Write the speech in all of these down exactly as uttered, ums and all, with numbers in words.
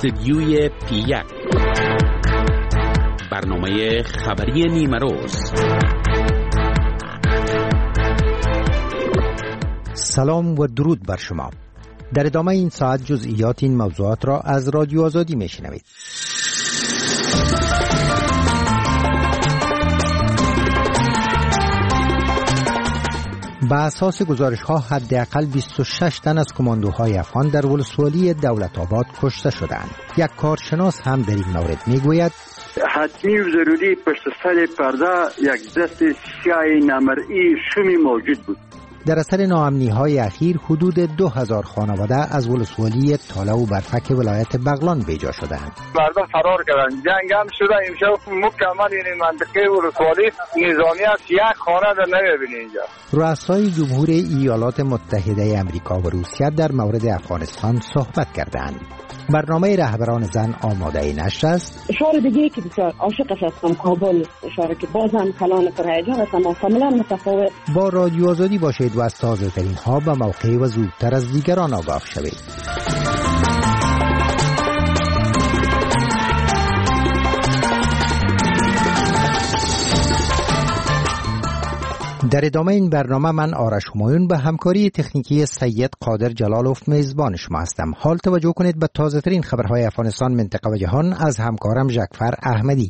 استدیوی پی یک، برنامه خبری نیمروز. سلام و درود بر شما. در ادامه این ساعت جزئیات این موضوعات را از رادیو آزادی میشنوید. به اساس گزارش‌ها حداقل بیست و شش تن از کماندوهای افغان در ولسوالی دولت آباد کشته شدند. یک کارشناس هم در این مورد میگوید حتمی و ضروری پشت سر پرده یک دست سیاه نامرئی شومی موجود بود. در اثر ناامنی‌های اخیر حدود دو هزار خانواده از ولسوالی تاله و برفک ولایت بغلان بیجا شدند. مردم فرار کردند. جنگ هم شده. امشب مکمل این منطقه ولسوالی نظامی است. یک خانه در نمی‌بینی اینجا. رؤسای جمهور ایالات متحده آمریکا و روسیه در مورد افغانستان صحبت کردند. برنامه رهبران زن آماده نشر است. اشاره دیگه که بسیار عاشقش هستم کابل، اشاره که بازم کلان پرهیجان است اما کاملا متفاوت. با رادیو آزادی باشید و از تازه ترین ها به موقع و زودتر از دیگران آگاه شوید. در ادامه این برنامه من آرش همایون به همکاری تکنیکی سید قادر جلالوف میزبان شما هستم. حال توجه کنید به تازه ترین خبرهای افغانستان، منطقه و جهان از همکارم جعفر احمدی.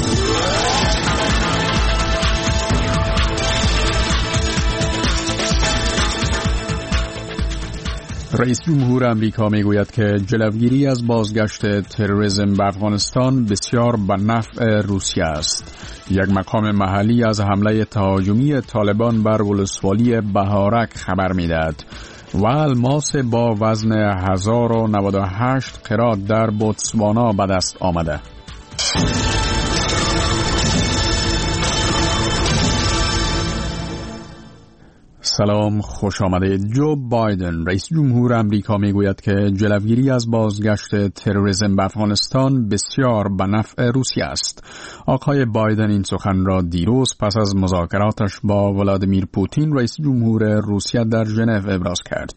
رئیس جمهور آمریکا میگوید که جلوگیری از بازگشت تروریسم به افغانستان بسیار به نفع روسیه است. یک مقام محلی از حمله تهاجمی طالبان بر ولسوالی بهارک خبر میدهد و الماس با وزن هزار و نود و هشت قرات در بوتسوانا به دست آمده. سلام، خوش آمدید. جو بایدن رئیس جمهور آمریکا میگوید که جلوگیری از بازگشت تروریسم به افغانستان بسیار به نفع روسیه است. آقای بایدن این سخن را دیروز پس از مذاکراتش با ولادیمیر پوتین رئیس جمهور روسیه در ژنو ابراز کرد.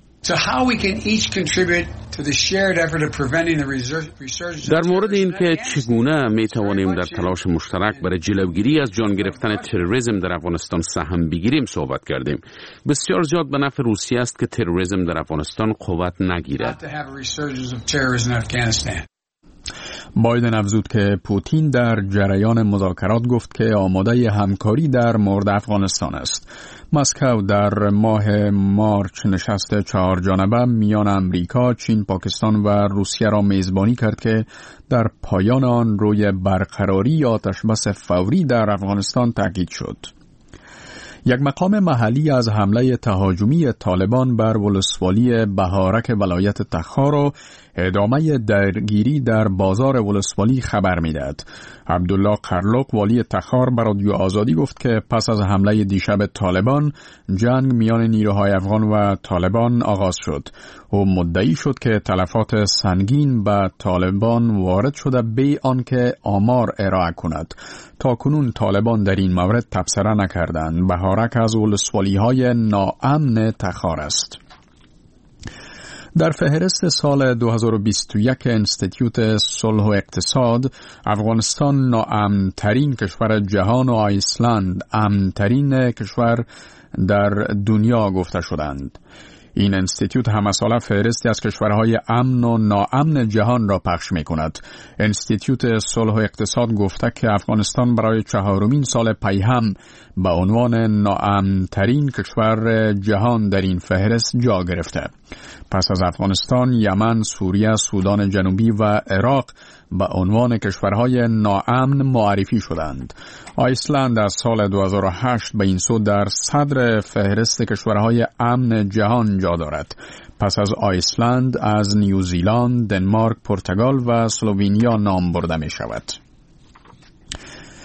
در مورد اینکه چگونه می توانیم در تلاش مشترک برای جلوگیری از جان گرفتن تروریسم در افغانستان سهم بگیریم صحبت کردیم. بسیار زیاد به نفع روسیه است که تروریسم در افغانستان قوت نگیرد. بایدن افزود که پوتین در جریان مذاکرات گفت که آماده همکاری در مورد افغانستان است. مسکو در ماه مارچ نشست چهار جانبه میان آمریکا، چین، پاکستان و روسیه را میزبانی کرد که در پایان آن روی برقراری آتشبس فوری در افغانستان تاکید شد. یک مقام محلی از حمله تهاجمی طالبان بر ولسوالی بهارک ولایت تخار و ادامه درگیری در بازار ولسوالی خبر میدهد. عبدالله قرلق والی تخار به رادیو آزادی گفت که پس از حمله دیشب طالبان جنگ میان نیروهای افغان و طالبان آغاز شد. او مدعی شد که تلفات سنگین به طالبان وارد شده بی آنکه آمار ارائه کند. تا کنون طالبان در این مورد تبصره نکردند. بهارک از ولسوالی‌های ناامن تخار است. در فهرست سال دو هزار و بیست و یک انستیتوت صلح و اقتصاد، افغانستان ناامن‌ترین کشور جهان و آیسلند امن‌ترین کشور در دنیا گفته شدند. این انستیتوت همه ساله فهرستی از کشورهای امن و ناامن جهان را پخش می کند. انستیتوت صلح و اقتصاد گفته که افغانستان برای چهارمین سال پی هم به عنوان ناامن‌ترین کشور جهان در این فهرست جا گرفته. پس از افغانستان، یمن، سوریه، سودان جنوبی و عراق به عنوان کشورهای ناامن معرفی شدند. آیسلند از سال دو هزار و هشت به این سو در صدر فهرست کشورهای امن جهان جا دارد. پس از آیسلند از نیوزیلند، دنمارک، پرتغال و اسلوونیا نام برده می شود.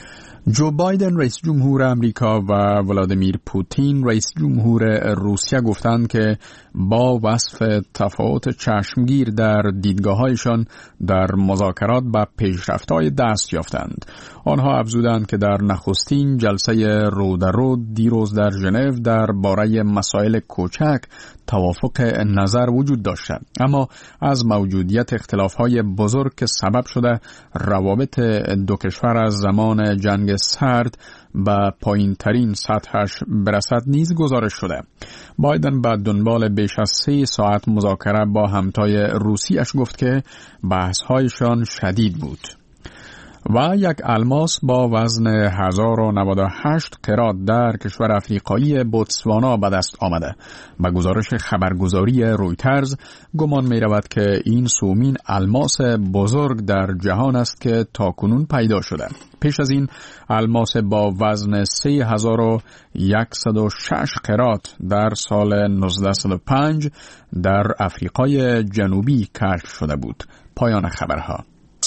جو بایدن رئیس جمهور امریکا و ولادیمیر پوتین رئیس جمهور روسیه گفتند که با وصف تفاوت چشمگیر در دیدگاه‌هایشان در مذاکرات به پیشرفت‌های دست یافتند. آنها افزودند که در نخستین جلسه رو در رو دیروز در ژنو درباره مسائل کوچک توافق نظر وجود داشت، اما از موجودیت اختلاف‌های بزرگ که سبب شده روابط دو کشور از زمان جنگ سرد به پایین ترین سطحش برسد نیز گزارش شده. بایدن به دنبال بیش از سه ساعت مذاکره با همتای روسیش گفت که بحث‌هایشان شدید بود. و یک الماس با وزن هزار و نود و هشت قرات در کشور افریقایی بوتسوانا به دست آمده. به گزارش خبرگزاری رویترز گمان می رود که این سومین الماس بزرگ در جهان است که تاکنون پیدا شده. پیش از این الماس با وزن سه هزار و صد و شش قرات در سال نوزده صد و پنج در افریقای جنوبی کشف شده بود. پایان خبرها.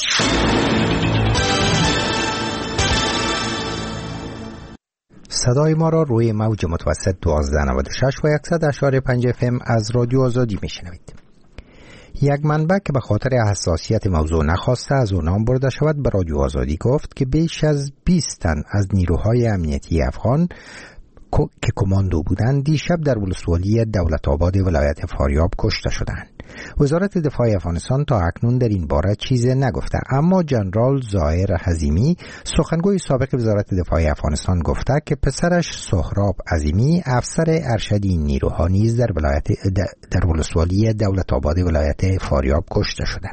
صدای ما را روی موج متوسط دوازده نود و شش و صد و اشاره پنج اف ام از رادیو آزادی میشنوید. یک منبع که به خاطر حساسیت موضوع نخواسته از او نام برده شود به رادیو آزادی گفت که بیش از بیست تن از نیروهای امنیتی افغان که کماندو بودند دیشب در ولسوالی دولت آباد ولایت فاریاب کشته شدند. وزارت دفاع افغانستان تا اکنون در این باره چیزی نگفته، اما جنرال ظاهر حزیمی سخنگوی سابق وزارت دفاع افغانستان گفته که پسرش سهراب عظیمی افسر ارشدی این نیروها نیز در ولایت در ولسوالی دولت آباد ولایت فاریاب کشته شده.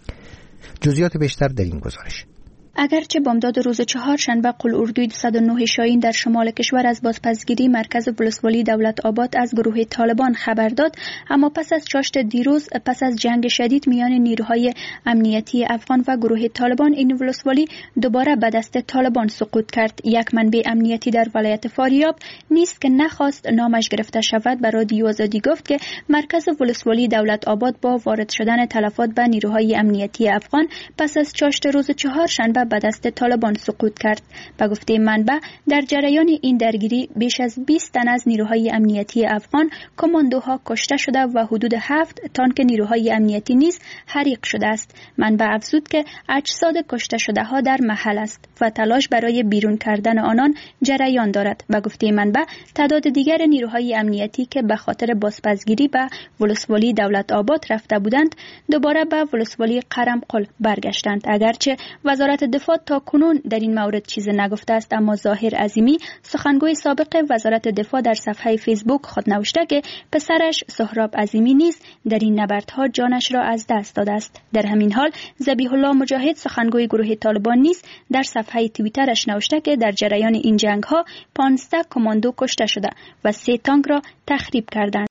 جزئیات بیشتر در این گزارش. اگرچه بامداد روز چهارشنبه قل اردوی دویست و نه شاهین در شمال کشور از بازپسگیری مرکز ولسوالی دولت آباد از گروه طالبان خبر داد، اما پس از چاشت دیروز پس از جنگ شدید میان نیروهای امنیتی افغان و گروه طالبان این ولسوالی دوباره به دست طالبان سقوط کرد. یک منبع امنیتی در ولایت فاریاب نیست که نخواست نامش گرفته شود به رادیو آزادی گفت که مرکز ولسوالی دولت آباد با وارد شدن تلفات به نیروهای امنیتی افغان پس از چاشت روز چهارشنبه به دست طالبان سقوط کرد. به گفته منبع در جریان این درگیری بیش از بیست تن از نیروهای امنیتی افغان کماندوها کشته شده و حدود هفت تانک نیروهای امنیتی نیز حریق شده است. منبع افزود که اجساد کشته شده ها در محل است و تلاش برای بیرون کردن آنان جریان دارد. به گفته منبع تعداد دیگر نیروهای امنیتی که به خاطر بازپسگیری به ولسوالی دولت آباد رفته بودند دوباره به ولسوالی قرم قل برگشتند. اگرچه وزارت دفاع تا کنون در این مورد چیز نگفته است، اما ظاهر عظیمی سخنگوی سابق وزارت دفاع در صفحه فیسبوک خود نوشته که پسرش سهراب عظیمی نیز در این نبردها جانش را از دست داده است. در همین حال ذبیح الله مجاهد سخنگوی گروه طالبان نیز در صفحه توییترش نوشته که در جریان این جنگ ها پانزده کماندو کشته شده و سه تانک را تخریب کردند.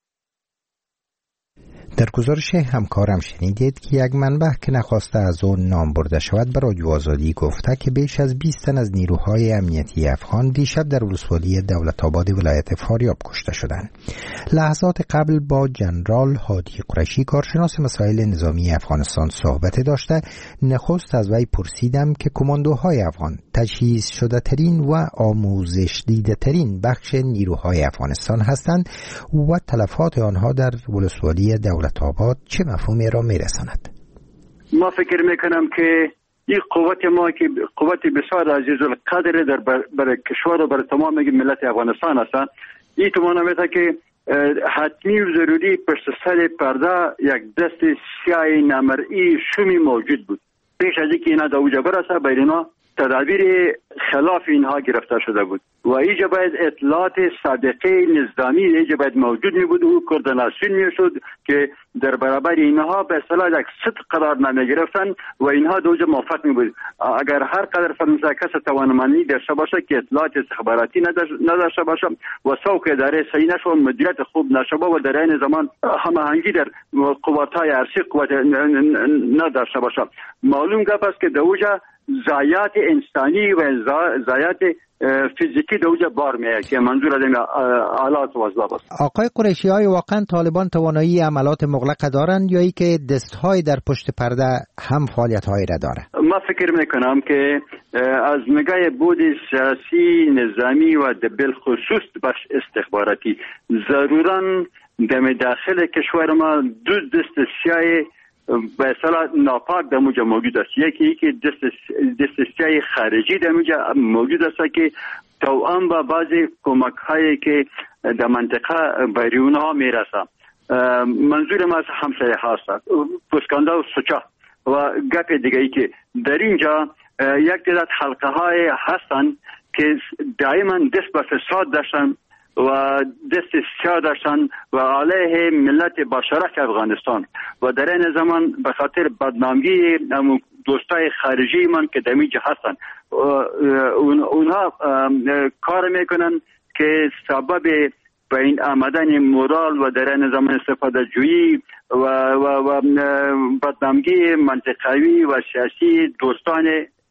در گزارش همکارم شنیدید که یک منبع که نخواسته از آن نام برده شود به رادیو آزادی گفته که بیش از بیست تن از نیروهای امنیتی افغان دیشب در ولسوالی دولت آباد ولایت فاریاب کشته شدند. لحظات قبل با جنرال هادی قریشی کارشناس مسائل نظامی افغانستان صحبت داشته، نخست از وی پرسیدم که کماندوهای افغان تجهیز شده ترین و آموزش دیده ترین بخش نیروهای افغانستان هستند و تلفات آنها در ولسوالی دولت آباد چه مفهومی را میرساند؟ ما فکر میکنم که این قوت ما که قوت بسیار عزیز القدر در برای کشور و برای تمام ملت افغانستان هستند، این تو معنی که حتمی و ضروری پشت سر پرده یک دست سیاه نامرئی شومی موجود بود. پیش از اینکه اینا در اوجا برسه بر اینا تدابیر خلاف اینها گرفته شده بود و اینجا باید اطلاعات سابقه نظامی اینجا باید موجود می بود و کوردیناسیون می شد که در برابر اینها به اصطلاح یک صدق قرار نمی گرفتن و اینها دوجه موافق می بود. اگر هر قدر فرمزه کس توانمندی داشته باشه که اطلاعات استخباراتی نداشته باشه و سوق اداره صحیح نشو مدیریت خوب نشه و در این زمان هماهنگی در قوت‌های ارضی قوت نداشته باشه، معلوم گپ است که دوجه ضایعات انسانی و ضایعات فیزیکی دوجه بار میه که منظور از این آلات وزلا است. آقای قریشی، های واقعا طالبان توانایی عملات مغلقه دارند یا ای که دستهای در پشت پرده هم فعالیت هایی را داره؟ ما فکر میکنم که از نگاه بود سیاسی نظامی و بالخصوص بخش استخباراتی ضرورا در داخل کشور ما دو دست سیاه به اصطلاح ناپاک در موجه موجود است. یکی یکی دست دست سیاه خارجی در موجه موجود است که توأم با بعضی کمک هایی که در منطقه بیرون ها میرسه. منظور ما از همسایه هاست، پسکانده و سوچا و گپ دیگه ای که در اینجا یک تعداد حلقه های هستن که دائما دست به فساد داشتن و دست سیاه داشتن و علیه ملت باشرف افغانستان و در این زمان به خاطر بدنامی دوستای خارجی من که در اینجا هستن اونها کار میکنن که سبب به این آمدن مورال و در این زمان استفاده جویی و, و, و بدنامی منطقوی و سیاسی دوستان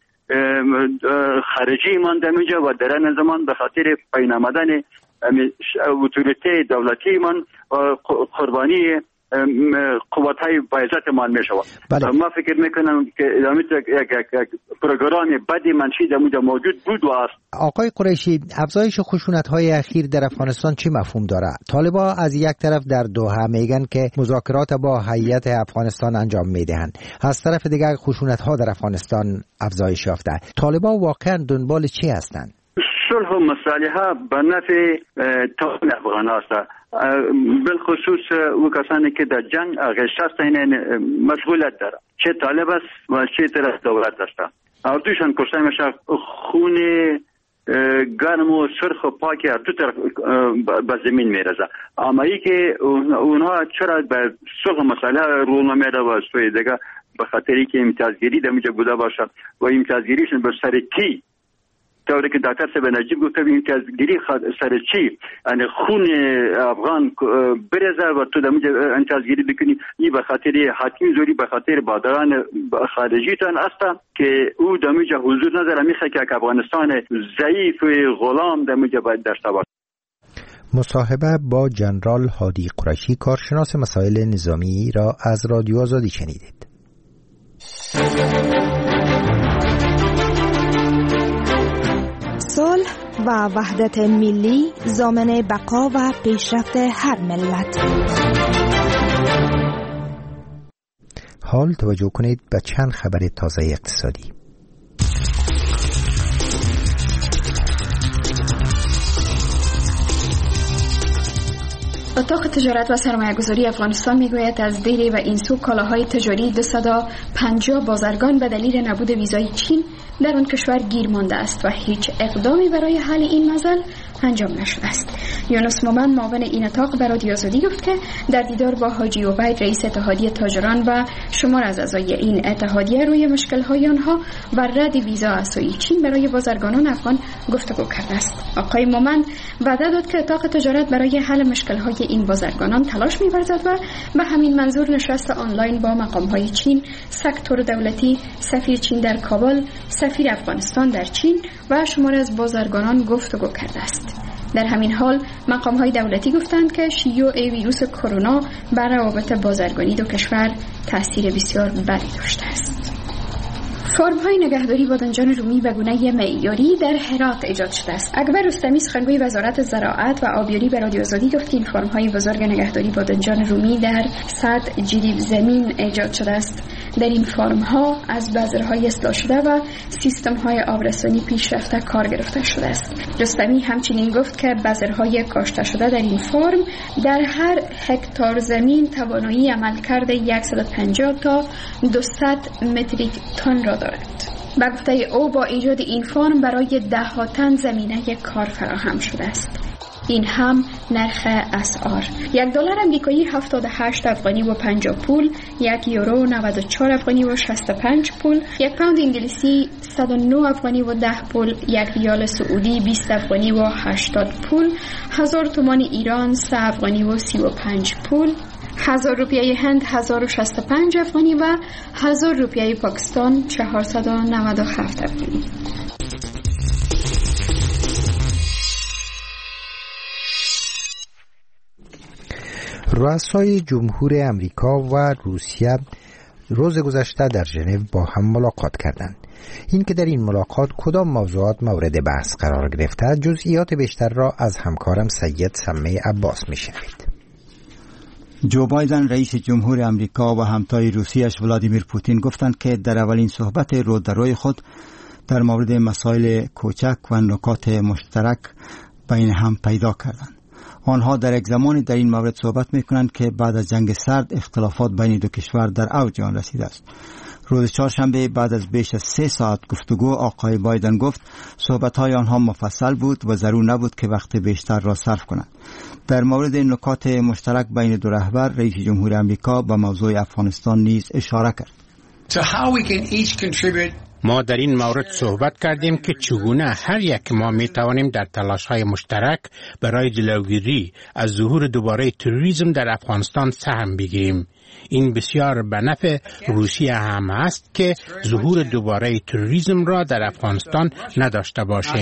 خارجی من در اینجا و در این زمان به خاطر پایین آمدن اتوریته دولتی من قربانی قوت‌های بایزت من میشود. ما فکر میکنم که یک پروگرام بدی منشی در موجود موجود بود و است. آقای قریشی، افزایش خشونت‌های اخیر در افغانستان چی مفهوم داره؟ طالبان از یک طرف در دوحه میگن که مذاکرات با هیئت افغانستان انجام میدهند، از طرف دیگر خشونت‌ها در افغانستان افزایش یافته. طالبان واقعا دنبال چی هستند؟ صلح و مصالحه به نفع تمام افغان هست، بالخصوص او کسانی که در جنگ غشت این مسئولیت داره، چه طالب است و چه طرف دولت است. هر دوشان کشته میشه، خون گرم و سرخ و پاک هر دو طرف به زمین میرزه. اما ای که اونها چرا به صلح و مصالحه رو نمیره و سوی دیگه به خاطری که امتیازگیری در اینجا بوده باشه و امتیازگیریشون به سر کی؟ طوری که دکتر سب نجیب گفته امتیازگیری سر چی؟ یعنی خون افغان برزه و تو در اینجا امتیازگیری بکنی، این به خاطر حتمی زوری به خاطر بادران خارجی تان است که او در اینجا حضور نداره، میخواه که افغانستان ضعیف و غلام در اینجا باید داشته باشه. مصاحبه با جنرال هادی قریشی، کارشناس مسائل نظامی را از رادیو آزادی شنیدید. صلح و وحدت ملی ضامن بقا و پیشرفت هر ملت. حال توجه کنید به چند خبر تازه اقتصادی. اتاق تجارت و سرمایه‌گذاری افغانستان میگوید از دیر و این سو کالاهای تجاری دویست و پنجاه بازرگان به دلیل نبود ویزای چین در آن کشور گیر مانده است و هیچ اقدامی برای حل این مسئله انجام نشده است. یونس مومن معاون این اتاق به رادیو آزادی گفت که در دیدار با حاجی عبید رئیس اتحادیه تاجران و شمار از اعضای این اتحادیه روی مشکل‌های آنها و رد ویزا از سوی چین برای بازرگانان افغان گفتگو کرده است. آقای مومن وعده داد که اتاق تجارت برای حل مشکل‌های این بازرگانان تلاش می‌ورزد و به همین منظور نشست آنلاین با مقام‌های چین، سکتور دولتی، سفیر چین در کابل، سفیر افغانستان در چین و شمار از بازرگانان گفتگو کرده است. در همین حال مقام‌های دولتی گفتند که شیوع ویروس کرونا بر روابط بازرگانی دو کشور تأثیر بسیار بدی داشته است. فرم‌های نگهداری بادنجان رومی به گونه معیاری در هرات ایجاد شده است. اکبر رستمی سخنگوی وزارت زراعت و آبیاری به رادیو آزادی گفت که این فرم‌های بزرگ نگهداری بادنجان رومی در صد جریب زمین ایجاد شده است. در این فرم‌ها از بذرهای اصلاح شده و سیستم‌های آبرسانی پیشرفته کار گرفته شده است. رستمی همچنین گفت که بذرهای کاشته شده در این فرم در هر هکتار زمین توانایی عملکرد صد و پنجاه تا دویست متریک تن را دارد. به گفته او با ایجاد این فرم برای ده ها تن زمینه کار فراهم شده است. این هم نرخ اسعار: یک دلار امریکایی هفتاد و هشت افغانی و پنجاه پول، یک یورو نود و چهار افغانی و شصت و پنج پول، یک پوند انگلیسی صد و نه افغانی و ده پول، یک ریال سعودی بیست افغانی و هشتاد پول، هزار تومان ایران سه افغانی و سی و پنج پول، هزار روپیه هند هزار و شصت و پنج افغانی و هزار روپیه پاکستان چهارصد و نود و هفت افغانی. رؤسای جمهور امریکا و روسیه روز گذشته در ژنو با هم ملاقات کردند. این که در این ملاقات کدام موضوعات مورد بحث قرار گرفته، جزئیات بیشتر را از همکارم سید سمه عباس میشنوید. جو بایدن رئیس جمهور امریکا و همتای روسیه‌اش ولادیمیر پوتین گفتند که در اولین صحبت رو در روی خود در مورد مسائل کوچک و نکات مشترک بین هم پیدا کردند. آنها در یک زمانی در این مورد صحبت میکنند که بعد از جنگ سرد اختلافات بین دو کشور در اوج آن رسیده است. روز چهارشنبه بعد از بیش از سه ساعت گفتگو آقای بایدن گفت صحبت‌های آنها مفصل بود و ضرور نبود که وقت بیشتر را صرف کنند. در مورد نکات مشترک بین دو رهبر رئیس جمهور امریکا به موضوع افغانستان نیز اشاره کرد. ما در این مورد صحبت کردیم که چگونه هر یک ما می توانیم در تلاش‌های مشترک برای جلوگیری از ظهور دوباره تروریسم در افغانستان سهم بگیریم. این بسیار به نفع روسیه هم است که ظهور دوباره تروریسم را در افغانستان نداشته باشیم.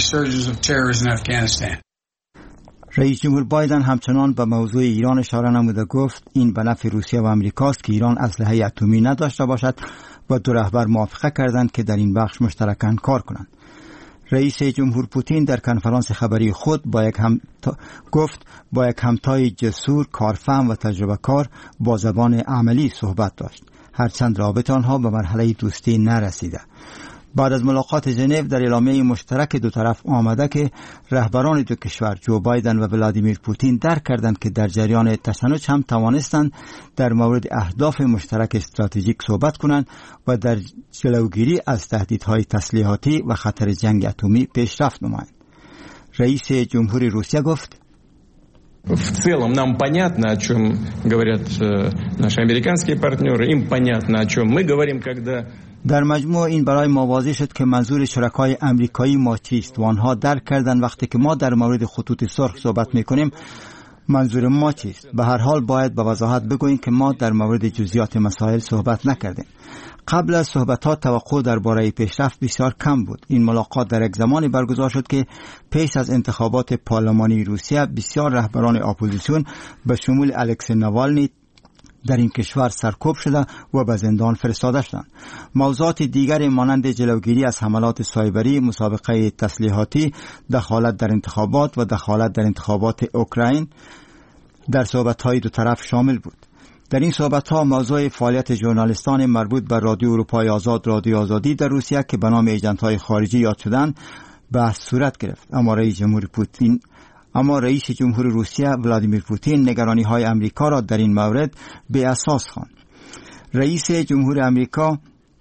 رئیس جمهور بایدن همچنان به موضوع ایران اشاره نموده گفت این به نفع روسیه و امریکاست که ایران اسلحه اتمی نداشته باشد و دو رهبر موافقه کردند که در این بخش مشترکاً کار کنند. رئیس جمهور پوتین در کنفرانس خبری خود با یک هم تا... گفت با یک همتای جسور، کارفهم و تجربه کار با زبان عملی صحبت داشت، هرچند رابطه آنها به مرحله دوستی نرسیده. بعد از ملاقات ژنو در اعلامیه مشترک دو طرف آمده که رهبران دو کشور جو بایدن و ولادیمیر پوتین درک کردند که در جریان تشنج هم توانستند در مورد اهداف مشترک استراتژیک صحبت کنند و در جلوگیری از تهدیدهای تسلیحاتی و خطر جنگ اتمی پیشرفت نمایند. رئیس جمهور روسیه گفت В целом нам понятно, о чем говорят наши американские партнеры, им понятно, о чем мы говорим, когда در مجموع این برای ما واضح شد که منظور شرکای امریکایی ما چیست و آنها درک کردن وقتی که ما در مورد خطوط سرخ صحبت میکنیم منظور ما چیست. به هر حال باید به وضاحت بگوییم که ما در مورد جزئیات مسائل صحبت نکردیم. قبل از صحبت‌ها توقع درباره پیشرفت بسیار کم بود. این ملاقات در یک زمانی برگزار شد که پیش از انتخابات پارلمانی روسیه بسیار رهبران اپوزیسیون به شمول الکسی ناوالنی در این کشور سرکوب شده و به زندان فرستاده شدند. موضوعات دیگری مانند جلوگیری از حملات سایبری، مسابقه تسلیحاتی، دخالت در انتخابات و دخالت در انتخابات اوکراین در صحبت‌های دو طرف شامل بود. در این صحبت‌ها موضوع فعالیت ژورنالیستان مربوط به رادیو اروپای آزاد، رادیو آزادی در روسیه که به نام ایجنت‌های خارجی یاد شدند بحث صورت گرفت. اما رئیس جمهور پوتین اما رئیس جمهور روسیه ولادیمیر پوتین نگرانی‌های امریکا را در این مورد بی اساس خواند. رئیس جمهور امریکا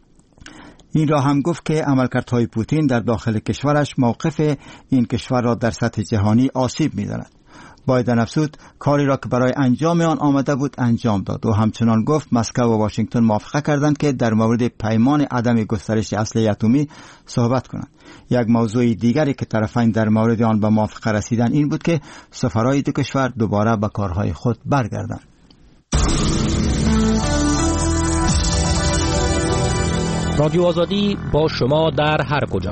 این را هم گفت که عملکردهای پوتین در داخل کشورش موقف این کشور را در سطح جهانی آسیب می‌زند. بایدن افزود کاری را که برای انجام آن آمده بود انجام داد و همچنان گفت مسکو و واشنگتن موافقه کردند که در مورد پیمان عدم گسترش اسلحه اتمی صحبت کنند. یک موضوع دیگری که طرفین در مورد آن به موافقه رسیدن این بود که سفرهای دو کشور دوباره به کارهای خود برگردند. رادیو آزادی با شما در هر کجا.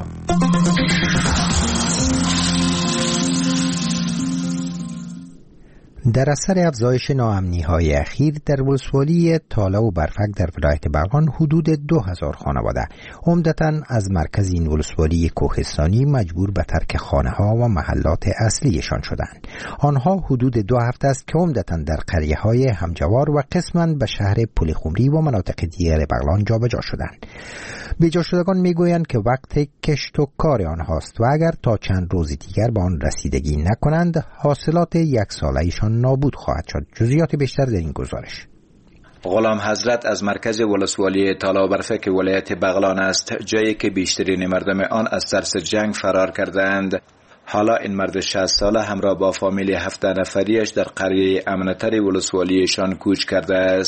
در اثر افزایش ناامنی‌های اخیر در ولسوالی تاله و برفک در ولایت بغلان حدود دو هزار خانواده عمدتاً از مرکز این ولسوالی کوهستانی مجبور به ترک خانه‌ها و محلات اصلیشان شدند. آنها حدود دو هفته است که عمدتاً در قریه‌های همجوار و قسماً به شهر پلیخمری و مناطق دیگر بغلان جابجا شدند. بیجا شدگان میگویند که وقت کشت و کار آنهاست و اگر تا چند روز دیگر به آن رسیدگی نکنند حاصلات یک ساله‌شان نابود خواهد شد. جزئیات بیشتر در این گزارش. غلام حضرت از مرکز ولسوالی تاله و برفک ولایت بغلان است، جایی که بیشترین مردم آن از ترس جنگ فرار کردند. حالا این مرد شصت ساله همراه با فامیل هفت نفریش در قریه امن‌تر ولسوالیشان کوچ کرده است.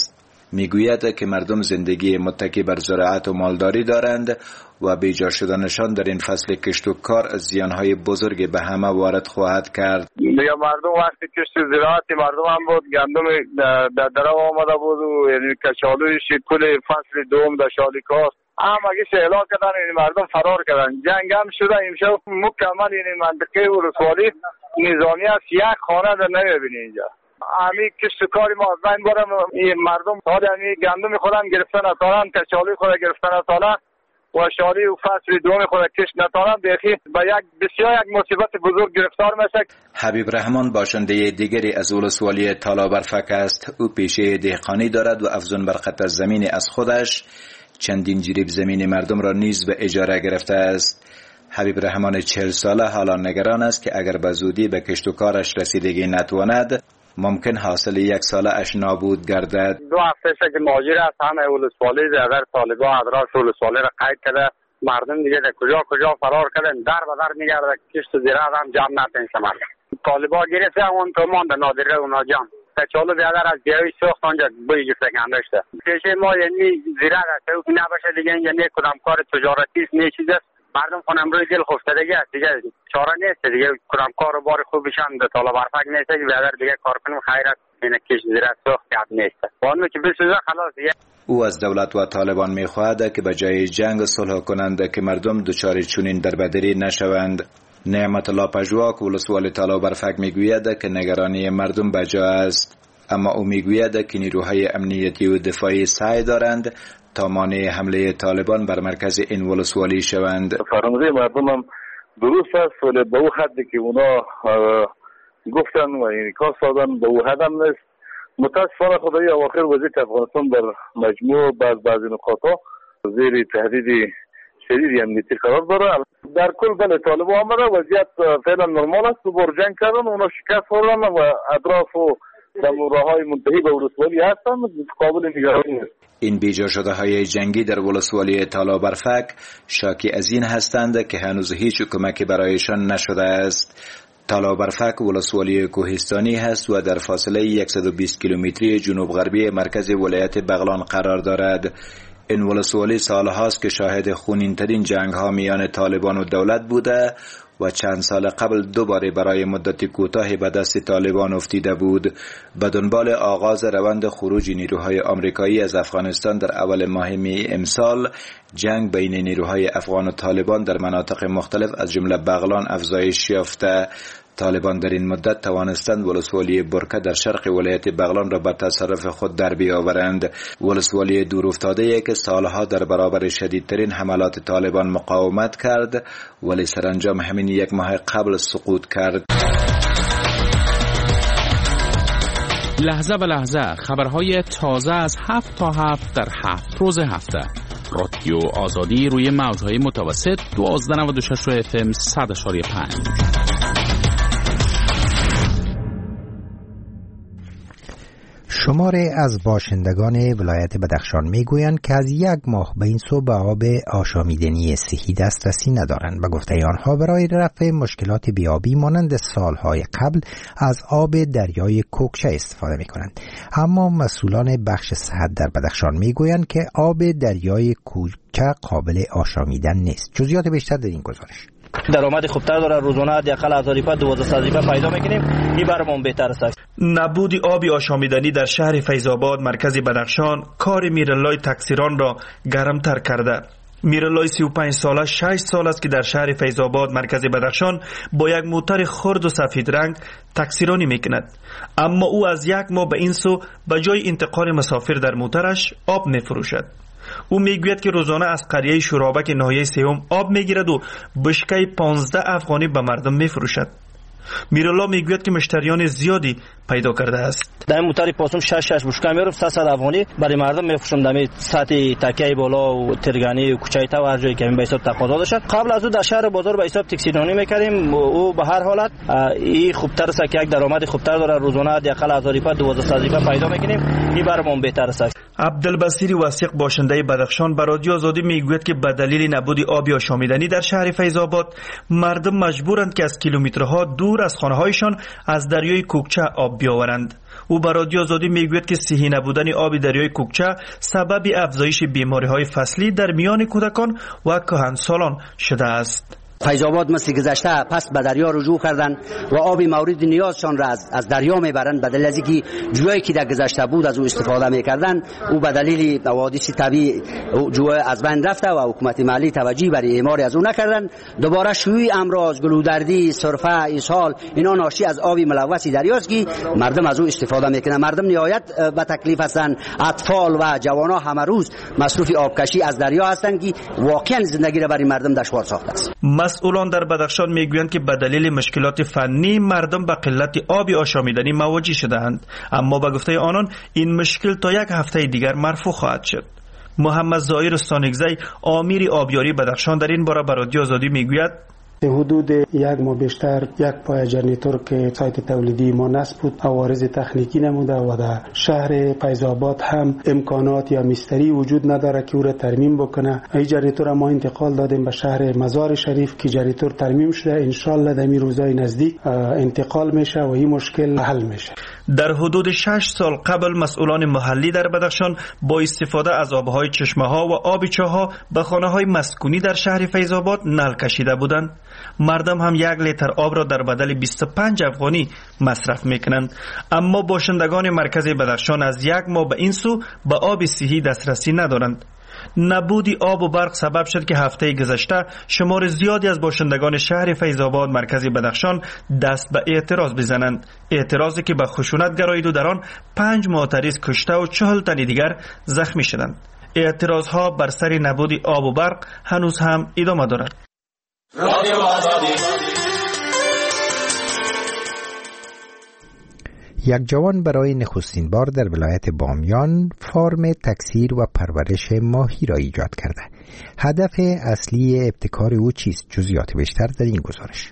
میگوید که مردم زندگی متکی بر زراعت و مالداری دارند و بیجا شدنشان در این فصل کشت و کار زیانهای بزرگی به همه وارد خواهد کرد. میگه مردم وقتی کشت و زراعت مردم هم بود، گندم در درو آمده بود و یعنی کچالوی کل فصل دوم در شالیکاست هم اگه شهلا کردن، یعنی مردم فرار کردن. جنگ هم شده امشب مکمل، یعنی منطقه و رسوالی نظامی است، یک خانه در نمیبینی اینجا. همی کشت و کاری ما از بین برم، مردم حال همی گندم خودم گرفتن اتارن، کچالوی خود گرفتن اتارن و شالی و فصل دوم خود کشت نتارن، بیخی با یک بسیار یک مصیبت بزرگ گرفتار میشه. حبیب رحمان باشنده دیگری از ولسوالی تالابرفک است. او پیشه دهقانی دارد و افزون بر قطع زمین از خودش چندین جریب زمین مردم را نیز به اجاره گرفته است. حبیب رحمان چهل ساله حالا نگران است که اگر به زودی به کشت و کارش رسیدگی نتواند ممکن حاصل یک ساله اش نابود گردد. دو هفته است که ماجر است، همه ولسوالی در طالبان ادراس ولسوالی را قید کرده، مردم دیگه در کجا کجا فرار کردن، در به در میگرده، کشت و زراعت هم جمع نتونسته مردم. طالبان گرفته اون تو مانده نادره و ناجان. کچالو بیادر از جایی سوخت آنجا بوی گفته گندشته. پیشه ما یعنی زراعت است، او نباشه دیگه یعنی کدام کار تجارتی است، نه چیز است. مردم خونم روی دل خفتگی است دیگه، چاره نیست دیگه. کدام کار و بار خوبش هم در طالابرفک نیست که بیادر دیگه کار کنیم خیرت این کش زراعت سوخت یاد نیست. وانو که بسوزه خلاص دیگه. او از دولت و طالبان می‌خواهد که به جای جنگ صلح کنند که مردم دچار چنین دربدری نشوند. نعمت الله پژواک ولسوال تالابرفک میگوید که نگرانی مردم بجا است، اما او میگوید که نیروهای امنیتی و دفاعی سعی دارند تا مانع حمله طالبان بر مرکز این ولسوالی شوند. فرمانده مردم هم درست است، ولی به او حدی که اونا گفتن و این کار سادن به او حد هم نیست. متاسفانه خدای اواخر وضعیت افغانستان در مجموع بعض بعضی نقاطها زیر تهدید شدید امنیتی قرار داره. در کل بله طالبان آمده وضعیت فعلا نرمال است، دوباره جنگ کردن، اونا شکست خوردن و اطراف و راههای منتهی به ولسوالی هستند، قابل نگرانی است. این بیجا شده های جنگی در ولسوالی تالابرفک شاکی از این هستند که هنوز هیچ کمکی برایشان نشده است. تالابرفک ولسوالی کوهستانی هست و در فاصله صد و بیست کیلومتری جنوب غربی مرکز ولایت بغلان قرار دارد. این ولسوالی سالهاست که شاهد خونین‌ترین جنگ‌ها میان طالبان و دولت بوده و چند سال قبل دوباره برای مدت کوتاهی به دست طالبان افتیده بود. به دنبال آغاز روند خروج نیروهای آمریکایی از افغانستان در اول ماه می امسال، جنگ بین نیروهای افغان و طالبان در مناطق مختلف از جمله بغلان افزایش یافته. طالبان در این مدت توانستند ولسوالی برکه در شرق ولایت بغلان را به تصرف خود در بیاورند. ولسوالی دور افتاده که سالها در برابر شدیدترین حملات طالبان مقاومت کرد ولی سرانجام همین یک ماه قبل سقوط کرد. لحظه به لحظه خبرهای تازه از هفت تا هفت در هفت روز هفته. رادیو آزادی روی موجهای متوسط دوازده و نود و شش اف ام صد و پنج. شماری از باشندگان ولایت بدخشان میگویند که از یک ماه به این سو به آب آشامیدنی صحی دسترسی ندارند. به گفته آنها برای رفع مشکلات بیابی مانند سالهای قبل از آب دریای کوکچه استفاده میکنند. اما مسئولان بخش صحت در بدخشان میگویند که آب دریای کوکچه قابل آشامیدن نیست. جزئیات بیشتر در این گزارش. درآمد خوبتر داره، روزانه حداقل هزار روپیه دوازده روپیه پیدا میکنیم. این برامون بهتر است. نبود آب آشامیدنی در شهر فیض‌آباد مرکز بدخشان کار میرالای تکثیران را گرمتر کرده. میرالای سی و پنج ساله شش سال است که در شهر فیض‌آباد مرکز بدخشان با یک موتر خرد و سفید رنگ تکثیرانی میکند، اما او از یک ماه به این سو به جای انتقال مسافر در موترش آب میفروشد. او میگوید که روزانه از قریه شورابک ناحیه سوم آب میگیرد و بشکه پانزده افغانی به مردم میفروشد. میرالا میگوید که مشتریان زیادی پیدا کرده است. در موتر پاسم شش شش بشکه میارم سیصد افغانی برای مردم میفروشم. در سطح تکیه بالا و ترگانی و کوچه تا و هر جایی که به حساب تقاضا داشت. قبل از او در شهر بازار به حساب تکسیرانی میکردیم. او به هر حالت این خوبتر است که یک درآمد خوبتر داره، روزانه حداقل هزار روپیه دوازده روپیه پیدا میکنیم. این برامون بهتر است. عبدالبصیر وثیق باشنده بدخشان به رادیو آزادی میگوید که به دلیل نبود آب آشامیدنی در شهر فیض آباد مردم مجبورند که از کیلومترها دور از خانه‌هایشان از دریای کوکچه آب بیاورند. او به رادیو آزادی میگوید که صحی نبودن آب دریای کوکچه سبب افزایش بیماری‌های فصلی در میان کودکان و کهنسالان شده است. فیض آباد مثل گذشته پس به دریا رجوع کردن و آب مورد نیازشان را از, از دریا میبرند. به دلیل از اینکه جویی که در گذشته بود از او استفاده میکردن، او به دلیل حوادث طبیعی جوی از بین رفته و حکومت محلی توجهی برای اعمار از او نکردن. دوباره شیوع امراض، گلودردی، سرفه، اسهال، اینا ناشی از آب ملوث دریاست که مردم از او استفاده میکنن. مردم نهایت به تکلیف هستند. اطفال و جوانان همه روز مصروف آبکشی از دریا هستند که واقعا زندگی را برای مردم دشوار ساخته است. مسئولان در بدخشان میگویند که به دلیل مشکلات فنی مردم به قلت آب آشامیدنی مواجه شده‌اند، اما به گفته آنان این مشکل تا یک هفته دیگر مرفوع خواهد شد. محمد ظاهر استانگزی آمیر آبیاری بدخشان در این باره به رادیو آزادی میگوید حدود یک ماه بیشتر یک پای جنریتور که سایت تولیدی ما نصب بود عوارض تکنیکی نموده و در شهر فیض آباد هم امکانات یا مستری وجود نداره که او را ترمیم بکنه. این جنریتور ما انتقال دادیم به شهر مزار شریف که جنریتور ترمیم شده، انشالله در این روزهای نزدیک انتقال میشه و این مشکل حل میشه. در حدود شش سال قبل مسئولان محلی در بدخشان با استفاده از آبهای چشمه ها و آب چاها به خانه های مسکونی در شهر فیض آباد نل کشیده بودند. مردم هم یک لیتر آب را در بدل بیست و پنج افغانی مصرف میکنند، اما باشندگان مرکز بدخشان از یک ماه به این سو به آب صحی دسترسی ندارند. نبودی آب و برق سبب شد که هفته گذشته شمار زیادی از باشندگان شهر فیض آباد مرکز بدخشان دست به اعتراض بزنند. اعتراضی که به خشونت گرایید و در آن پنج معترض کشته و چهل تن دیگر زخمی شدند. اعتراض ها بر سر نبودی آب و برق هنوز هم ادامه دارد. یک جوان برای نخستین بار در ولایت بامیان فارم تکثیر و پرورش ماهی را ایجاد کرده. هدف اصلی ابتکار او چیست؟ جزئیات بیشتر در این گزارش.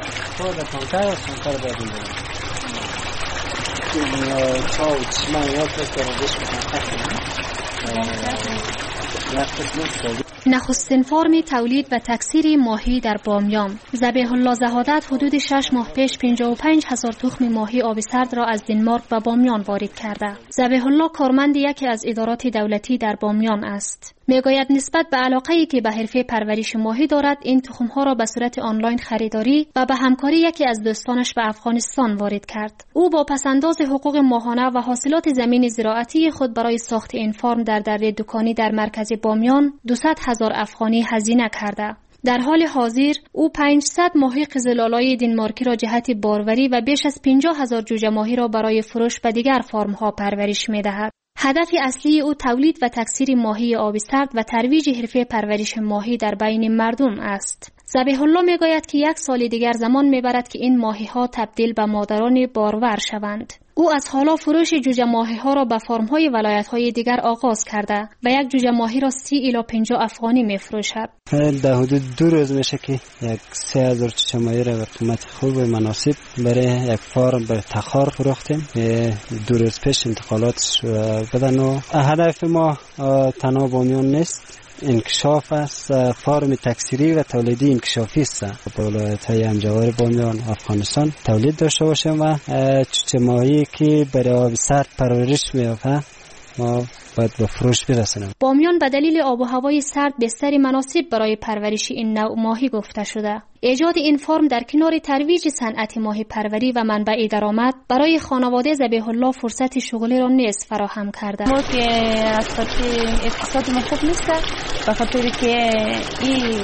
نخستین فرم تولید و تکثیر ماهی در بامیان. ذبیح الله زهادت حدود شش ماه پیش پنجاه و پنج هزار تخم ماهی آبی سرد را از دنمارک به بامیان وارد کرده. ذبیح الله کارمند یکی از ادارات دولتی در بامیان است. میگوید نسبت به علاقه‌ای که به حرفه پرورش ماهی دارد، این تخم‌ها را به صورت آنلاین خریداری و به همکاری یکی از دوستانش به افغانستان وارد کرد. او با پسنداز حقوق ماهانه و حاصلات زمین زراعتی خود برای ساخت این فرم در دره دکانی در مرکز بامیان دویست هزار افغانی هزینه کرده. در حال حاضر او پانصد ماهی قزل‌آلای دنمارکی را جهت باروری و بیش از پنجاه هزار جوجه ماهی را برای فروش به دیگر فرم‌ها پرورش می‌دهد. هدف اصلی او تولید و تکثیر ماهی آبی سرد و ترویج حرفه پرورش ماهی در بین مردم است. ذبیح الله میگوید که یک سال دیگر زمان میبرد که این ماهی ها تبدیل به مادران بارور شوند. او از حالا فروش جوجه ماهی ها را به فرم های ولایت های دیگر آغاز کرده و یک جوجه ماهی را سی الی پنجاه افغانی میفروشد. در حدود دو روز میشه که یک سه هزار جوجه ماهی را به قیمت خوب و مناسب برای یک فرم به تخار فروختیم. دو روز پیش انتقالات بدن و هدف ما تنها بامیان نیست، انکشاف است. فرم تکثیری و تولیدی انکشافی است. با ولایت‌های همجوار بامیان و افغانستان تولید داشته باشیم و چوچه ماهی که برای آب سرد پرورش می‌یابد ما باید به فروش برسونیم. بامیان به دلیل آب و هوای سرد بستری مناسب برای پرورش این نوع ماهی گفته شده. ایجاد این فرم در کنار ترویج صنعت ماهی پروری و منبع درآمد برای خانواده ذبیح الله فرصت شغلی را نیز فراهم کرده. ما که از خاطر اقتصاد ما خوب نیست، به خاطر که این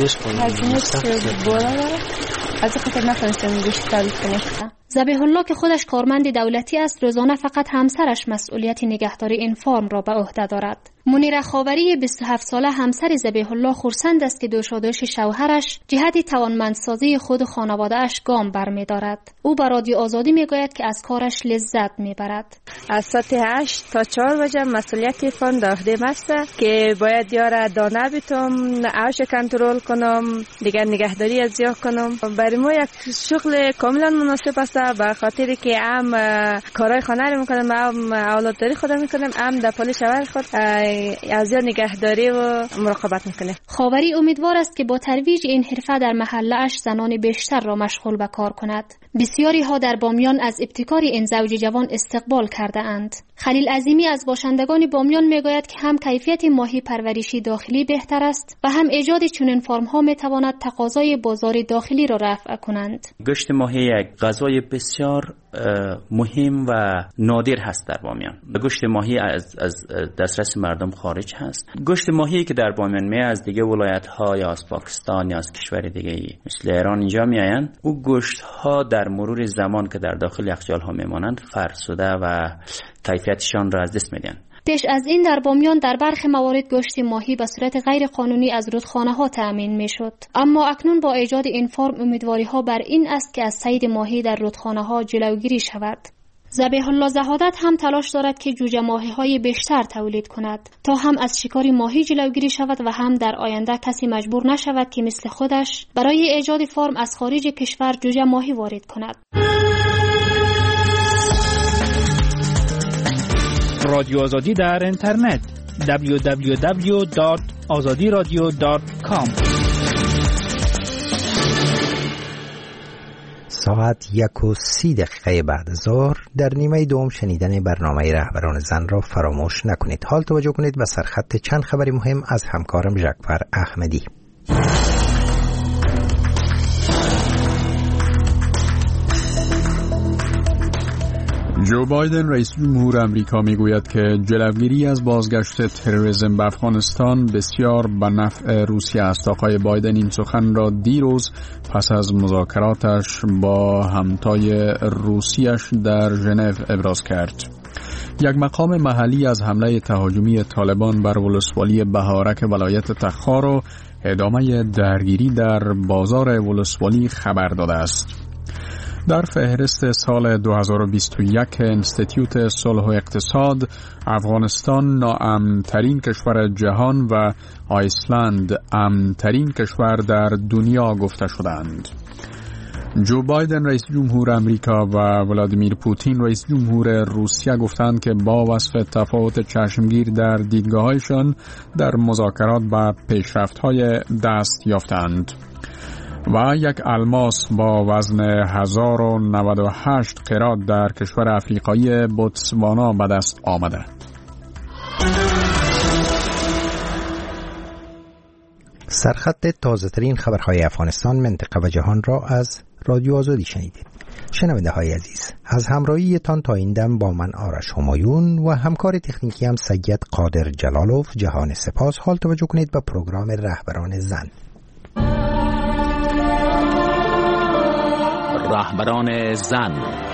هزینه‌اش بالا داره، از خاطر نتونستیم بیشتر کنیم. ذبیح الله که خودش کارمند دولتی است، روزانه فقط همسرش مسئولیت نگهداری این فرم را به عهده دارد. منیره خاوری بیست و هفت ساله همسر ذبیح الله خرسند است که دوشادوش شوهرش جهت توانمندسازی خود و خانواده‌اش گام برمی‌دارد. او به رادیو آزادی میگوید که از کارش لذت میبرد. از ساعت هشت تا چهار بجه مسئولیت فان داخدیم است که باید یاره دانه بیتم، آش کنترل کنم، دیگر نگهداری از زیاد کنم. برای ما یک شغل کاملا مناسب است به خاطر که هم کارهای خانه رو میکنم، هم اولادداری خود میکنم، هم در پال شوهر خود از نگهداری و مراقبت میکنه. خاوری امیدوار است که با ترویج این حرفه در محله اش زنان بیشتر را مشغول به کار کند. بسیاری ها در بامیان از ابتکار این زوج جوان استقبال کرده اند. خلیل عظیمی از باشندگان بامیان میگوید که هم کیفیت ماهی پروریشی داخلی بهتر است و هم ایجاد چنین فرم ها میتواند تقاضای بازار داخلی را رفع کنند. گوشت ماهی یک غذای بسیار مهم و نادر هست در بامیان. گوشت ماهی از از دسترس مردم خارج هست. گوشت ماهی که در بامیان می از دیگه ولایت ها یا از پاکستان یا از کشور دیگه ای مثل ایران اینجا میآیند. او گوشت ها در مرور زمان که در داخل یخچال ها میمانند فرسوده و کیفیتشان را از دست میدن. پیش از این در بامیان در برخی موارد گوشت ماهی به صورت غیر قانونی از رودخانه ها تأمین می شد. اما اکنون با ایجاد این فرم امیدواری ها بر این است که از صید ماهی در رودخانه ها جلوگیری شود. ذبیح الله زهادت هم تلاش دارد که جوجه ماهی های بیشتر تولید کند تا هم از شکار ماهی جلوگیری شود و هم در آینده کسی مجبور نشود که مثل خودش برای ایجاد فرم از خارج کشور جوجه ماهی وارد کند. رادیو آزادی در اینترنت دبلیو دبلیو دبلیو دات آزادی رادیو دات کام. ساعت یک و سی دقیقه بعد از ظهر در نیمه دوم شنیدن برنامه رهبران زن را فراموش نکنید. حال توجه کنید به سرخط چند خبری مهم از همکارم ژکفر احمدی. جو بایدن رئیس جمهور امریکا میگوید که جلوگیری از بازگشت تروریسم به افغانستان بسیار به نفع روسیه است. آقای بایدن این سخن را دیروز پس از مذاکراتش با همتای روسیش در ژنو ابراز کرد. یک مقام محلی از حمله تهاجمی طالبان بر ولسوالی بهارک ولایت تخار و ادامه درگیری در بازار ولسوالی خبر داده است. در فهرست سال دو هزار و بیست و یک انستیتیوت صلح و اقتصاد، افغانستان ناامن‌ترین کشور جهان و آیسلند امن‌ترین کشور در دنیا گفته شدند. جو بایدن رئیس جمهور امریکا و ولادیمیر پوتین رئیس جمهور روسیه گفتند که با وصف تفاوت چشمگیر در دیدگاه‌هایشان در مذاکرات به پیشرفت‌های دست یافتند. و یک الماس با وزن هزار و نود و هشت قرات در کشور افریقایی بوتسوانا به دست آمده. سرخط تازه ترین خبرهای افغانستان، منطقه و جهان را از رادیو آزادی شنیدید. شنونده های عزیز، از همراهی تان تا این دم با من آرش همایون و همکار تکنیکی هم سید قادر جلالوف جهان سپاس. حال توجه کنید به پروگرام رهبران زن. رهبران زن.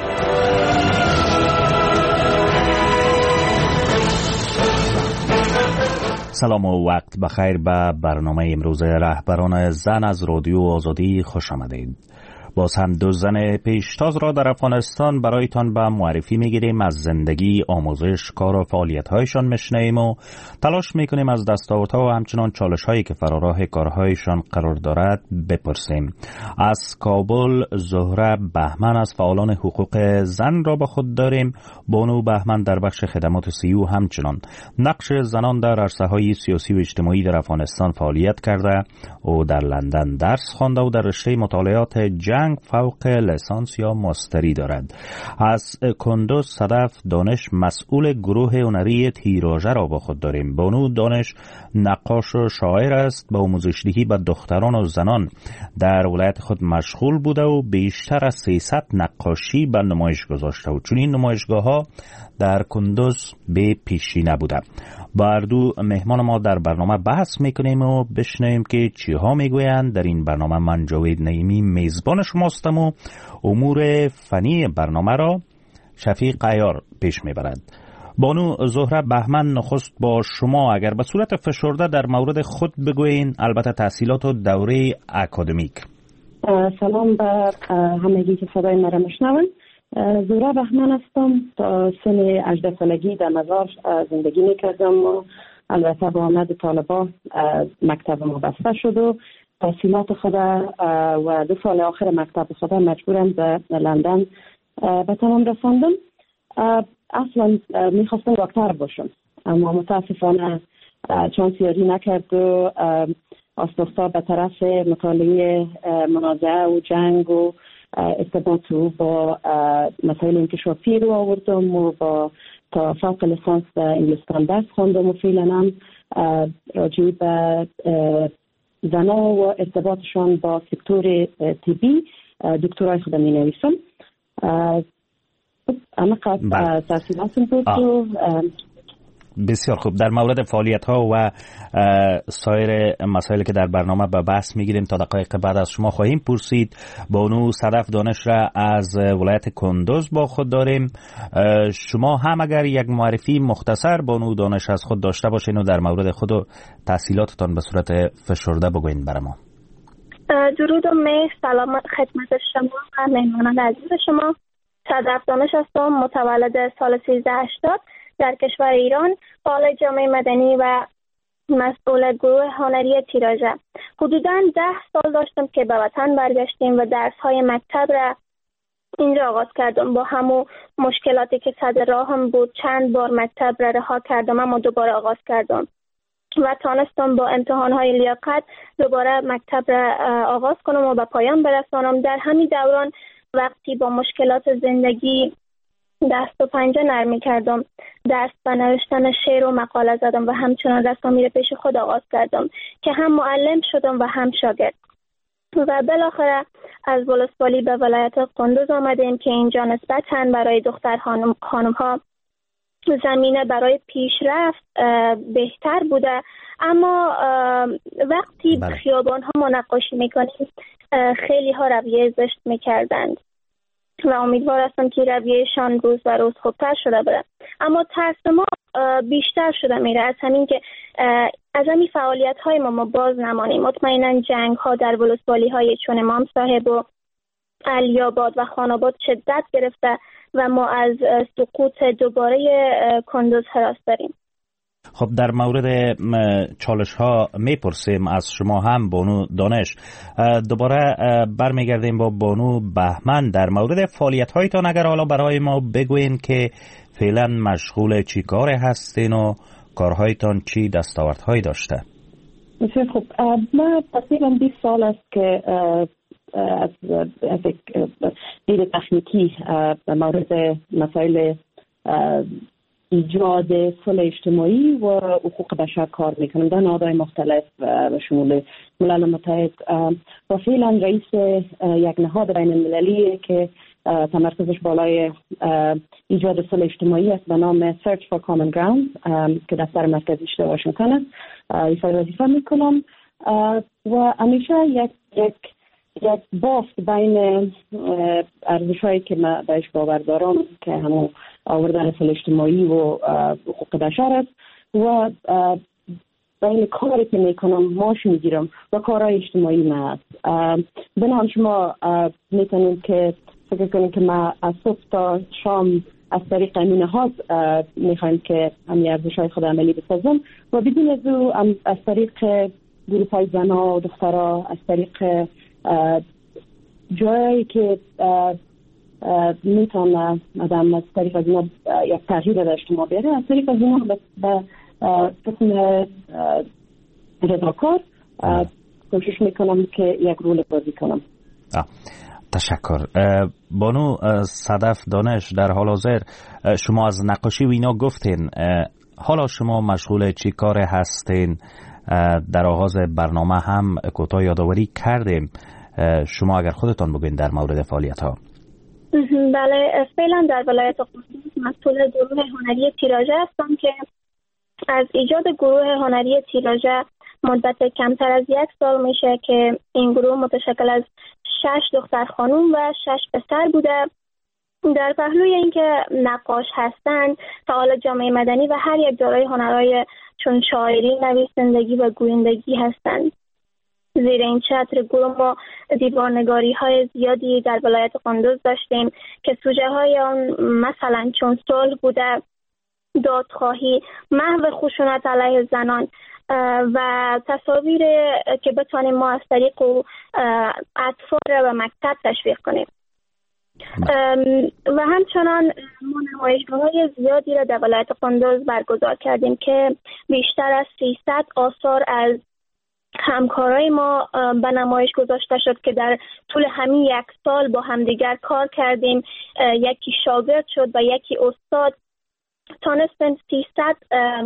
سلام و وقت بخیر به برنامه امروز رهبران زن از رادیو آزادی خوش آمدید. باز هم دو زن پیشتاز را در افغانستان برایتان به معرفی میگیریم. از زندگی، آموزش، کار و فعالیت‌هایشان میشنویم و تلاش میکنیم از دستاوردها و همچنان چالش‌هایی که فراراه کارهایشان قرار دارد بپرسیم. از کابل زهره بهمن از فعالان حقوق زن را با خود داریم. بانو بهمن در بخش خدمات سیو همچنان نقش زنان در عرصه‌های سیاسی و اجتماعی در افغانستان فعالیت کرده و در لندن درس خوانده و در رشته مطالعات جنگ فوق لیسانس یا ماستری دارد. از کندوز صدف دانش مسئول گروه هنری تیراژه را با خود داریم. بانو دانش نقاش و شاعر است. با آموزش‌دهی به دختران و زنان در ولایت خود مشغول بوده و بیشتر از سیصد نقاشی به نمایش گذاشته و چون این نمایشگاه‌ها در کندوز به پیشی نبوده. با اردو مهمان ما در برنامه بحث میکنیم و بشنویم که چی ها میگویند. در این برنامه من جاوید نعیمی میزبان شماستم و امور فنی برنامه را شفیق عیار پیش میبرد. بانو زهره بهمن، نخست با شما اگر به صورت فشرده در مورد خود بگوین، البته تحصیلات و دوره اکادمیک. سلام به همگی که صدای مرا میشنون. زهره بهمن هستم. تا سن هجده سالگی در مزار زندگی میکردم و البته با آمد طالبان مکتب ما بسته شد و تحصیلات خود و دو سال آخر مکتب خود مجبورم به لندن به تمام رساندم. اصلا میخواستم دکتر باشم، اما متاسفانه چانس یاری نکرد و آستفتا به طرف مطالعه منازعه و جنگ و ارتباط با مسائل انکشافی رو آوردم و با تا فوق لیسانس در انگلستان درس خواندم و فعلا هم راجع به زنها و ارتباطشان با سکتور طبی دکترای خودم می نویسم. اما قد تحصیلاتم بود و بسیار خوب. در مورد فعالیت ها و سایر مسائلی که در برنامه به بحث میگیریم تا دقایق بعد از شما خواهیم پرسید. بانو صدف دانش را از ولایت کندوز با خود داریم. شما هم اگر یک معرفی مختصر بانو دانش از خود داشته باشین و در مورد خود و تحصیلاتتان به صورت فشرده بگوین برای ما. درود و مهر، سلام خدمت شما و مهمانان عزیز شما. صدف دانش هستم، متولد سال سیزده هشتاد در کشور ایران، فعال جامعه مدنی و مسئول گروه هنری تیراژه. حدوداً ده سال داشتم که به وطن برگشتیم و درس‌های مکتب را اینجا آغاز کردم. با همون مشکلاتی که صد راهم بود چند بار مکتب را رها کردم اما دوباره آغاز کردم و تانستم با امتحان‌های لیاقت دوباره مکتب را آغاز کنم و به پایان برسانم. در همین دوران وقتی با مشکلات زندگی دست و پنجه نرمی کردم، درس و نوشتن شعر و مقاله زدم و همچنان رسامی را پیش خود آغاز کردم که هم معلم شدم و هم شاگرد. و بالاخره از ولسوالی به ولایت کندوز آمدیم که اینجا نسبتاً برای دختر خانم خانم ها زمینه برای پیشرفت بهتر بوده، اما وقتی خیابان ها ما نقاشی میکنیم خیلی ها رویه زشت میکردند و امیدوار هستم که رویهشان روز به روز خوبتر شده بره. اما ترس ما بیشتر شده میره از همین که از همین فعالیت های ما ما باز نمانیم. مطمئنا جنگ ها در ولسوالی های چون امام صاحب و علی‌آباد و خان‌آباد شدت گرفته و ما از سقوط دوباره کندوز هراس داریم. خب در مورد چالش ها میپرسیم از شما هم بانو دانش. دوباره برمیگردیم با بانو بهمن در مورد فعالیت هایتان. اگر حالا برای ما بگوین که فعلا مشغول چی کار هستین و کارهایتان چی دستاوردهایی داشته؟ بسیار خوب. ما تقریبا بیست سال است که از از دید تکنیکی در مورد مسائل ایجاد صلح اجتماعی و حقوق بشر کار میکنم در نهادهای مختلف و شمول ملل متحد و فعلا رئیس یک نهاد بین المللی که تمرکزش بالای ایجاد صلح اجتماعی است به نام Search for Common Ground که دفتر مرکزیش در واشنگتن است ایفای وظیفه میکنم و همیشه یک یک یک بافت بین ارزش‌هایی که من بهش باور دارم که همون آوردن صلح اجتماعی و حقوق بشر است و بین کاری که میکنم ماش میگیرم و کارهای اجتماعی من است. بنابراین شما میتونید که فکر کنید که ما از صبح تا شام از طریق این نهاد میخوایم که همین ارزش‌های خود عملی بسازم و بدون از او از طریق گروه‌های زن‌ها و دخترها از طریق جایی که میتونه مدام از طریق از اینا یک تغییر در اجتماع بیاره از طریق از اینا به قسم رضاکار کوشش میکنم که یک رول بازی کنم. تشکر. بانو صدف دانش، در حال حاضر شما از نقاشی و اینا گفتین، حالا شما مشغول چی کار هستین؟ در آغاز برنامه هم کوتاه یادآوری کردیم، شما اگر خودتان بگوین در مورد فعالیت ها. بله، فعلا در ولایت کندوز مسئول گروه هنری تیراژه هستم که از ایجاد گروه هنری تیراژه مدت کمتر از یک سال میشه که این گروه متشکل از شش دختر خانوم و شش پسر بوده در پهلوی اینکه نقاش هستند، فعال جامعه مدنی و هر یک دارای هنرهای چون شاعری، نویسندگی و گویندگی هستند. زیر این چتر گروه ما دیوارنگاری های زیادی در ولایت قندوز داشتیم که سوژه های آن مثلا چون صلح بوده، دادخواهی، محو خشونت علیه زنان و تصاویر که بتوانیم ما از طریق اطفال و مکتب تشویق کنیم. و همچنان ما نمایشگاه‌های زیادی را در ولایت قندوز برگزار کردیم که بیشتر از سیصد آثار از همکارای ما به نمایش گذاشته شد که در طول همین یک سال با همدیگر کار کردیم. یکی شاگرد شد و یکی استاد. تانستیم سیصد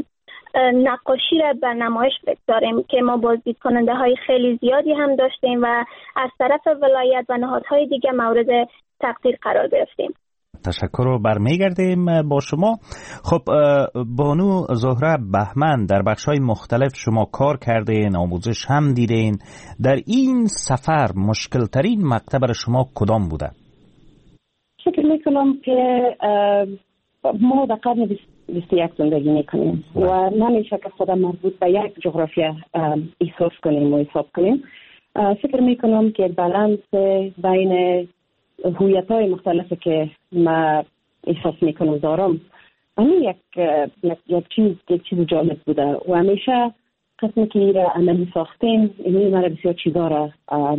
نقاشی را به نمایش بگذاریم که ما بازدید کننده های خیلی زیادی هم داشتیم و از طرف ولایت و نهادهای دیگه مورد تقدیر قرار گرفتیم. تشکر رو برمیگردیم با شما. خب بانو زهره بهمن، در بخش‌های مختلف شما کار کردین، آموزش هم دیدین. در این سفر مشکل ترین مقطع برای شما کدام بوده؟ فکر میکنم که ما در قرن بیست و یک زندگی میکنیم و نمیشه که خودم مربوط به یک جغرافیا احساس کنیم و حساب کنیم. فکر میکنم که بالانس بین هویت‌های مختلفی که ما احساس میکنم دارم، همین یک یک چیز یک چیز جالب بوده و همیشه قسمی که ایره عملی ساختیم این مرا بسیار چیزا را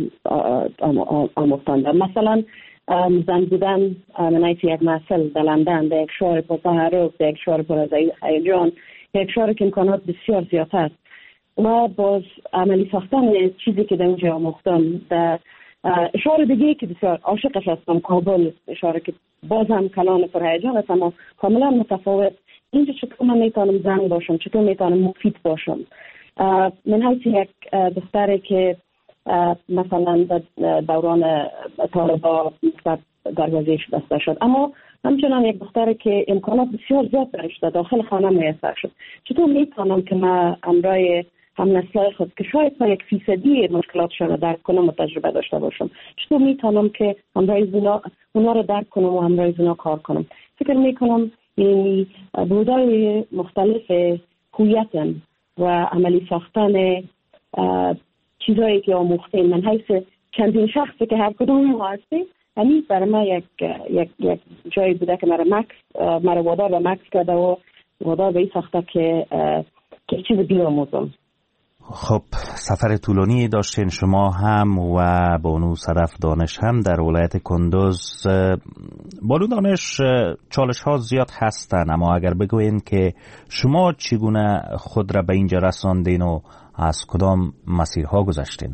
آموختند. مثلا زن بودن من ایت یک محصل در لندن در یک شهر پرتحرک، در یک شهر پر از هیجان، یک شهر که امکانات بسیار زیاد است و باز عملی ساختن چیزی که در اونجا آموختم. در شهر دیگه که بسیار عاشقش هستم، کابل، شهر که باز هم کلان پر هیجان است اما کاملا متفاوت. اینجا چطور من میتونم زن باشم، چطور میتونم مفید باشم. من حیث یک دختری که مثلا دوران طالبا دروازه‌اش بسته شد اما همچنان یک دختری که امکانات بسیار زیاد برش داخل خانه میسر شد، چطور میتونم که من امرای هم نسلای خود که شاید تا یک فیصدی مشکلاتشان رو درک کنم و تجربه داشته باشم، چطور میتونم که همراه زنا اونا رو درک کنم و همراه زنا کار کنم. فکر میکنم یعنی بودای مختلف هویتم و عملی ساختن چیزایی که آموختیم من حیث چندین شخصی که هر کدوم ما هستیم، همین برای من یک یک یک جایی بوده که مرا مکس مرا وادار به مکس کرده و وادار به این ساخته که که چیز بیاموزم. خب سفر طولانی داشتین شما هم و بانو صدف دانش هم در ولایت کندوز. بانو دانش، چالش ها زیاد هستن اما اگر بگوین که شما چگونه خود را به اینجا رساندین و از کدام مسیرها گذشتین؟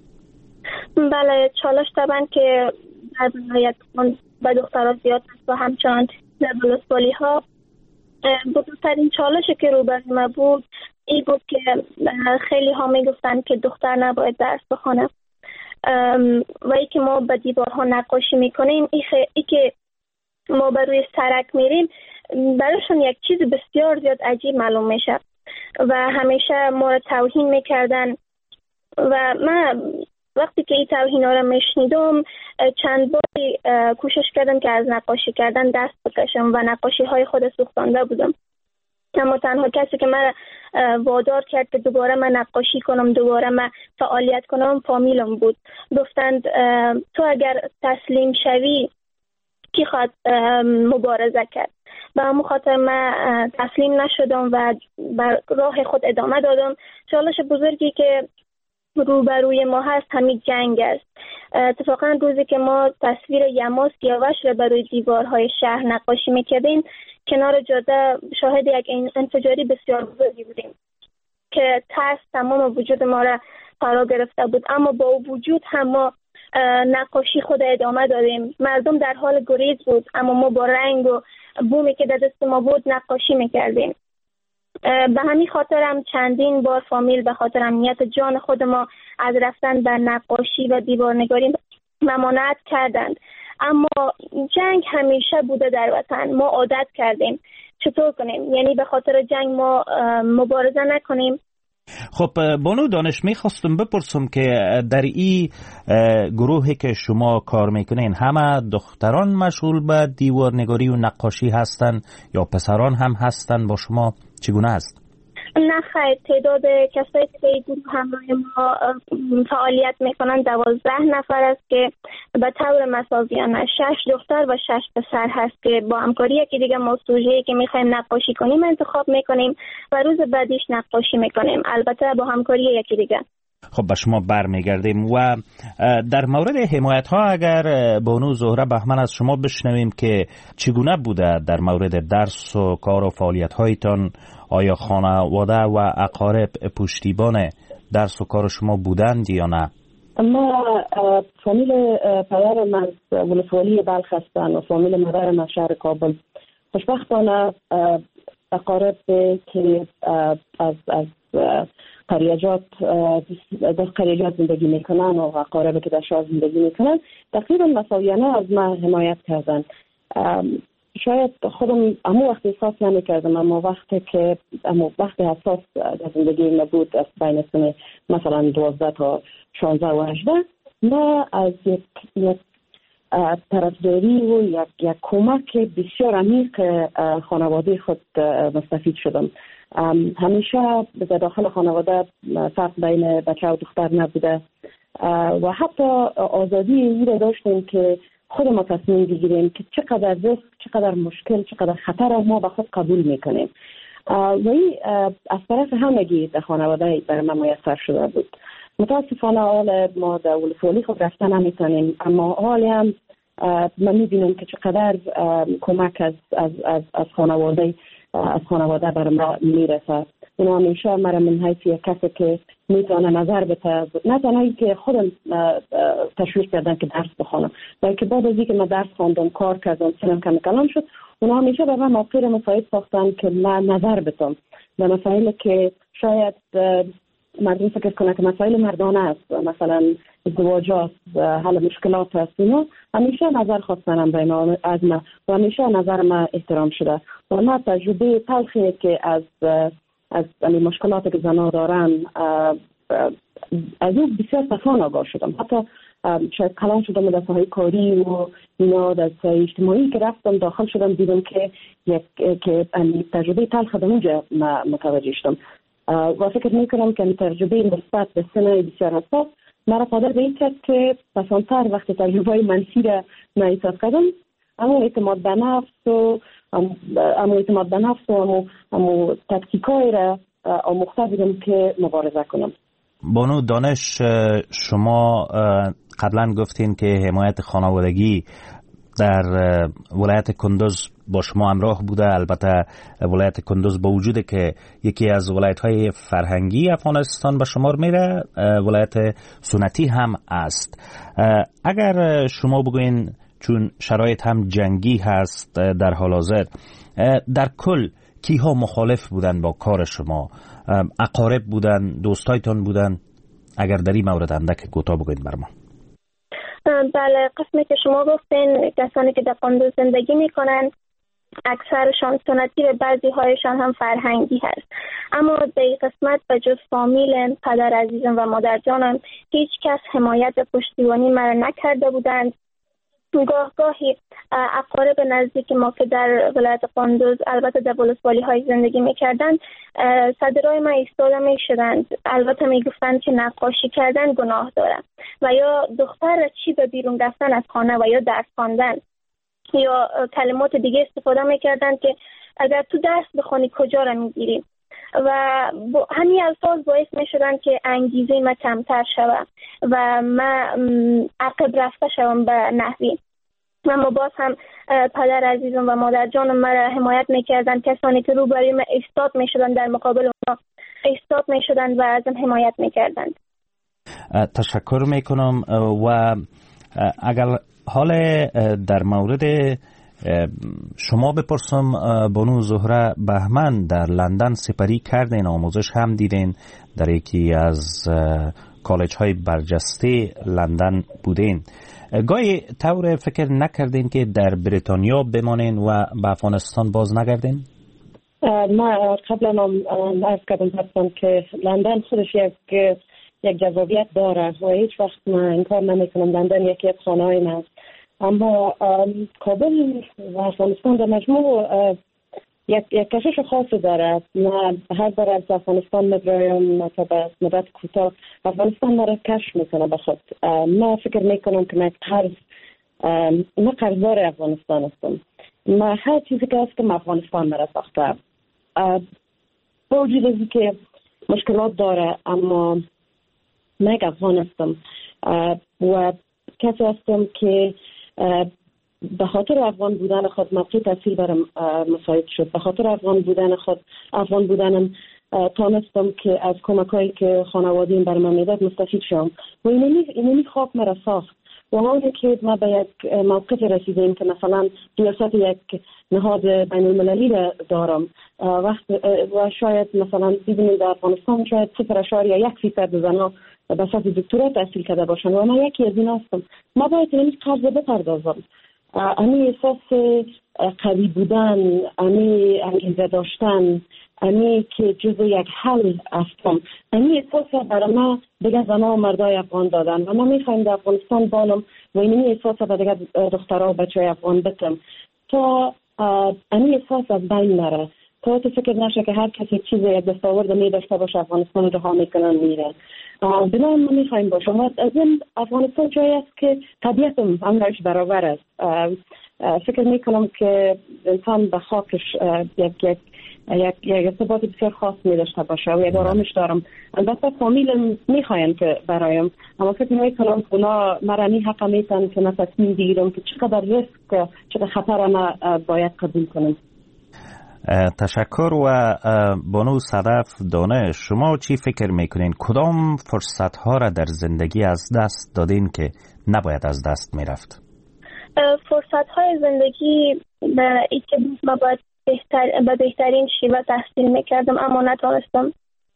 بله، چالش طبعا که در ولایت به دخترها زیاد هست و همچنان در بلوسپالی ها. بزرگترین چالشی که روبروی ما بود این بود که خیلی ها میگفتن که دختر نباید درس بخونه و ای که ما به دیوارها نقاشی میکنیم، ای, ای که ما بر روی سرک میریم برایشون یک چیز بسیار زیاد عجیب معلوم میشه و همیشه ما رو توهین میکردن و من وقتی که این توهین ها رو میشنیدم چند باری کوشش کردم که از نقاشی کردن دست بکشم و نقاشی های خود سوختانده بودم، اما تنها کسی که من وادار کرد که دوباره من نقاشی کنم، دوباره من فعالیت کنم فامیلم بود. گفتند تو اگر تسلیم شوی کی خواهد مبارزه کرد؟ به همون خاطر من تسلیم نشدم و بر راه خود ادامه دادم. چالش بزرگی که روبروی ما هست همین جنگ است. اتفاقا روزی که ما تصویر یماس گیاوش رو بر روی دیوارهای شهر نقاشی میکردیم، کنار جاده شاهد یک انفجاری بسیار بزرگی بودیم که ترس تمام وجود ما را فرا گرفته بود، اما با وجود هم ما نقاشی خود ادامه دادیم. مردم در حال گریز بود اما ما با رنگ و بومی که در دست ما بود نقاشی میکردیم. به همین خاطر هم چندین بار فامیل به خاطر امنیت جان خود ما از رفتن به نقاشی و دیوارنگاری ممانعت کردند، اما جنگ همیشه بوده در وطن. ما عادت کردیم. چطور کنیم؟ یعنی به خاطر جنگ ما مبارزه نکنیم؟ خب بانو دانش میخواستم بپرسم که در این گروهی که شما کار میکنین همه دختران مشغول به دیوارنگاری و نقاشی هستن یا پسران هم هستن؟ با شما چگونه است؟ نه خیر، تعداد کسایی که این گروه همراه ما فعالیت میکنن دوازده نفر است که به طور مساویانه شش دختر و شش پسر هست که با همکاری یکی دیگه ما سوژه‌ای که میخوایم نقاشی کنیم انتخاب میکنیم و روز بعدیش نقاشی میکنیم، البته با همکاری یکی دیگه. خب به شما برمیگردیم و در مورد حمایت ها اگر بانو زهره بهمن از شما بشنویم که چگونه بوده در مورد درس و کار و فعالیت هایتان؟ آیا خانواده و اقارب پشتیبان درس و کار شما بودند یا نه؟ ما فامیل پدر من ولسوالی بلخ هستن و فامیل مادر من شهر کابل. خوشبختانه اقارب که از از قریجات در قریجات زندگی میکنن و اقارب که در شهر زندگی میکنن تقریبا مساویانه از ما حمایت کردن. شاید خودم امو وقتی احساس نمی کردم، اما وقتی که امو وقتی حساس در زندگی نبود از بین سن مثلا دوازده تا شانزده و هجده، ما از یک یک طرفداری و یک یک کمک بسیار عمیق خانواده خود مستفید شدم. همیشه در داخل خانواده فرق بین بچه و دختر نبوده و حتی آزادی این را داشتیم که خود ما تصمیم بگیریم که چقدر ریسک، چقدر مشکل، چقدر خطر ما به خود قبول میکنیم و این از طرف همگی در خانواده برای ما میسر شده بود. متاسفانه حال ما در ولسوالی خود رفتن نمیتونیم، اما حالی هم من میبینم که چقدر کمک از از از از خانواده از خانواده برای ما میرسه. اونا همیشه مرا من حیث یک کسی که میتونه نظر بده، نه تنها که خودم تشویق کردن که درس بخونم، بلکه بعد از اینکه من درس خواندم، کار کردم، سنم کم کلام شد، اونا همیشه به من موقع مسائل ساختن که من نظر بدم به مسائلی که شاید مردم فکر کنه که مسائل مردانه است، مثلا ازدواجات، حل مشکلات است، اینا همیشه نظر خواستنم بین از من و همیشه نظر من احترام شده و من تجربه تلخی که از از این مشکلاتی که زنها دارن از اون بسیار تفان آگاه شدم. حتی شاید کلان شدم در ساحه کاری و اینا، در ساحه اجتماعی که رفتم داخل شدم دیدم که یک که تجربه تلخ در اونجا متوجه شدم و فکر میکنم که تجربه نسبت به سن بسیار حساس مرا قادر به این کرد که پسانتر وقتی تجربه منفی را من احساس کردم، اما اعتماد به نفس و اما اعتماد به نفس و اما تکتیکای را آموخته بودم که مبارزه کنم. بانو دانش، شما قبلا گفتین که حمایت خانوادگی در ولایت کندوز با شما همراه بوده. البته ولایت کندوز با وجود که یکی از ولایت‌های فرهنگی افغانستان به شمار میره، ولایت سنتی هم است. اگر شما بگوین چون شرایط هم جنگی هست در حال حاضر، در کل کیها مخالف بودن با کار شما؟ اقارب بودن، دوستایتان بودن؟ اگر در این مورد اندک کوتاه بگوین بر ما. بله، قسمی که شما گفتین کسانی که در قندوز زندگی میکنن اکثرشان سنتی و بعضی هایشان هم فرهنگی هست، اما در این قسمت به جز فامیل پدر عزیزم و مادر جانم هیچ کس حمایت و پشتیبانی مرا نکرده بودند. گاه گاهی اقارب نزدیک ما که در ولایت قندوز البته در ولسوالی های زندگی میکردن صدرای من ایستاده میشدند، البته میگفتند که نقاشی کردن گناه داره و یا دختر چی به بیرون رفتن از خانه و یا درس خواندن یا کلمات دیگه استفاده میکردند که اگر تو درس بخونی کجا را میگیری و همین الفاظ باعث میشدن که انگیزه من کمتر شوم و من عقب رفته شوم به نحوی. اما باز هم پدر عزیزم و مادر جانم مرا حمایت میکردن، کسانی که روبروی من ایستاد میشدن در مقابل اونا ایستاد میشدن و ازم حمایت میکردن. تشکر میکنم و اگر حال در مورد شما بپرسم، بانو زهره بهمن در لندن سپری کردین، آموزش هم دیدین، در یکی از کالج های برجسته لندن بودین. گاهی طور فکر نکردین که در بریتانیا بمانین و به افغانستان باز نگردین؟ ما قبلا هم عرض کردم هستم که لندن خودش یک یک جذابیت داره و هیچ وقت من انکار نمیکنم لندن یکی از خانه‌های من است. اما کابل و افغانستان در مجموع یک یک کشش خاصی داره. من هر بار از افغانستان میبرایم مثلا مدت کوتاه افغانستان مرا کشف میکنه به خود. من فکر میکنم که من قرض من قرضدار افغانستان هستم. من هر چیزی که هستم افغانستان مرا ساخته. با وجود از که مشکلات داره اما من یک افغان هستم و کسی هستم که به خاطر افغان بودن خود موقع تحصیل برم مساعد شد. به خاطر افغان بودن خود افغان بودنم تانستم که از کمکایی که خانواده‌ام برام میداد مستفید شم و اینمی اینمی خواب مرا ساخت. و حالی که ما به یک موقف رسیدیم که مثلا ریاست یک نهاد بین المللی دارم وقت و شاید مثلا ببینید در افغانستان شاید صفر اشاریه یک فیصد زنها به سطح دکترا تحصیل کرده باشن و من یکی از این هستم. ما باید این قرض بپردازم. امی احساس قوی بودن، امی انگیزه داشتن، امی که جزء یک حل هستم، امی احساس برای ما دیگه زنها و مردای افغان دادن و ما میخوایم در افغانستان بانم و اینمی احساس به دیگه دخترها و بچه های افغان بتم تا امی احساس از بین نره، تا تو فکر نشه که هر کسی چیز یک دستاورد می داشته باشه افغانستان رها میکنن میره. بنابراین ما میخوایم باشم و از این افغانستان جایی است که طبیعتم همراهش برابر است. فکر میکنم که انسان به خاکش یک یک یک یک ارتباط بسیار خاص می داشته باشه و یک آرامش دارم. البته فامیلم میخواین که برایم اما فکر میکنم که اونا مرا می حق میتن که من تصمیم بگیرم که چقدر ریسک چقدر خطر ما باید قبول کنم. تشکر. و بانو صدف دانش، شما چی فکر میکنین؟ کدام فرصت ها را در زندگی از دست دادین که نباید از دست میرفت؟ فرصت های زندگی به ای که ما باید بهتر به بهترین شیوه تحصیل میکردم اما نتونستم.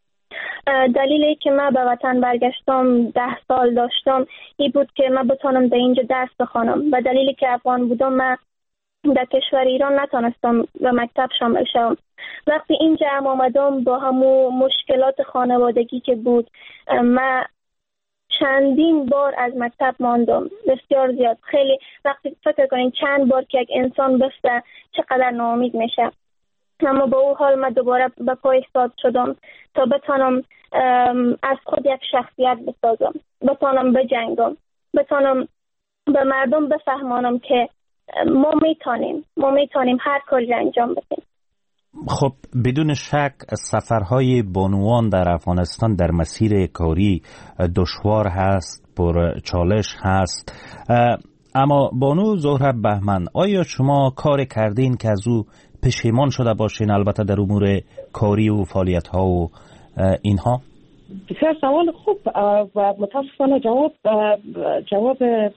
دلیل ای که من به وطن برگشتم ده سال داشتم ای بود که من بتونم در اینجا درس بخوانم. و دلیلی که افغان بودم من در کشور ایران نتونستم به مکتب شامل شوم. وقتی اینجا هم آمدم با همون مشکلات خانوادگی که بود من چندین بار از مکتب ماندم، بسیار زیاد. خیلی وقتی فکر کنین چند بار که یک انسان بسته چقدر ناامید میشه. اما با او حال من دوباره به پای ایستاد شدم تا بتانم از خود یک شخصیت بسازم، بتانم بجنگم، بتانم به مردم بفهمانم که ما میتونیم ما میتونیم هر کاری انجام بدیم. خب بدون شک سفرهای بانوان در افغانستان در مسیر کاری دشوار هست، پر چالش هست. اما بانو زهره بهمن، آیا شما کار کردین که از او پشیمان شده باشین، البته در امور کاری و فعالیت ها و اینها؟ بسیار سوال خوب و متاسفانه جواب جواب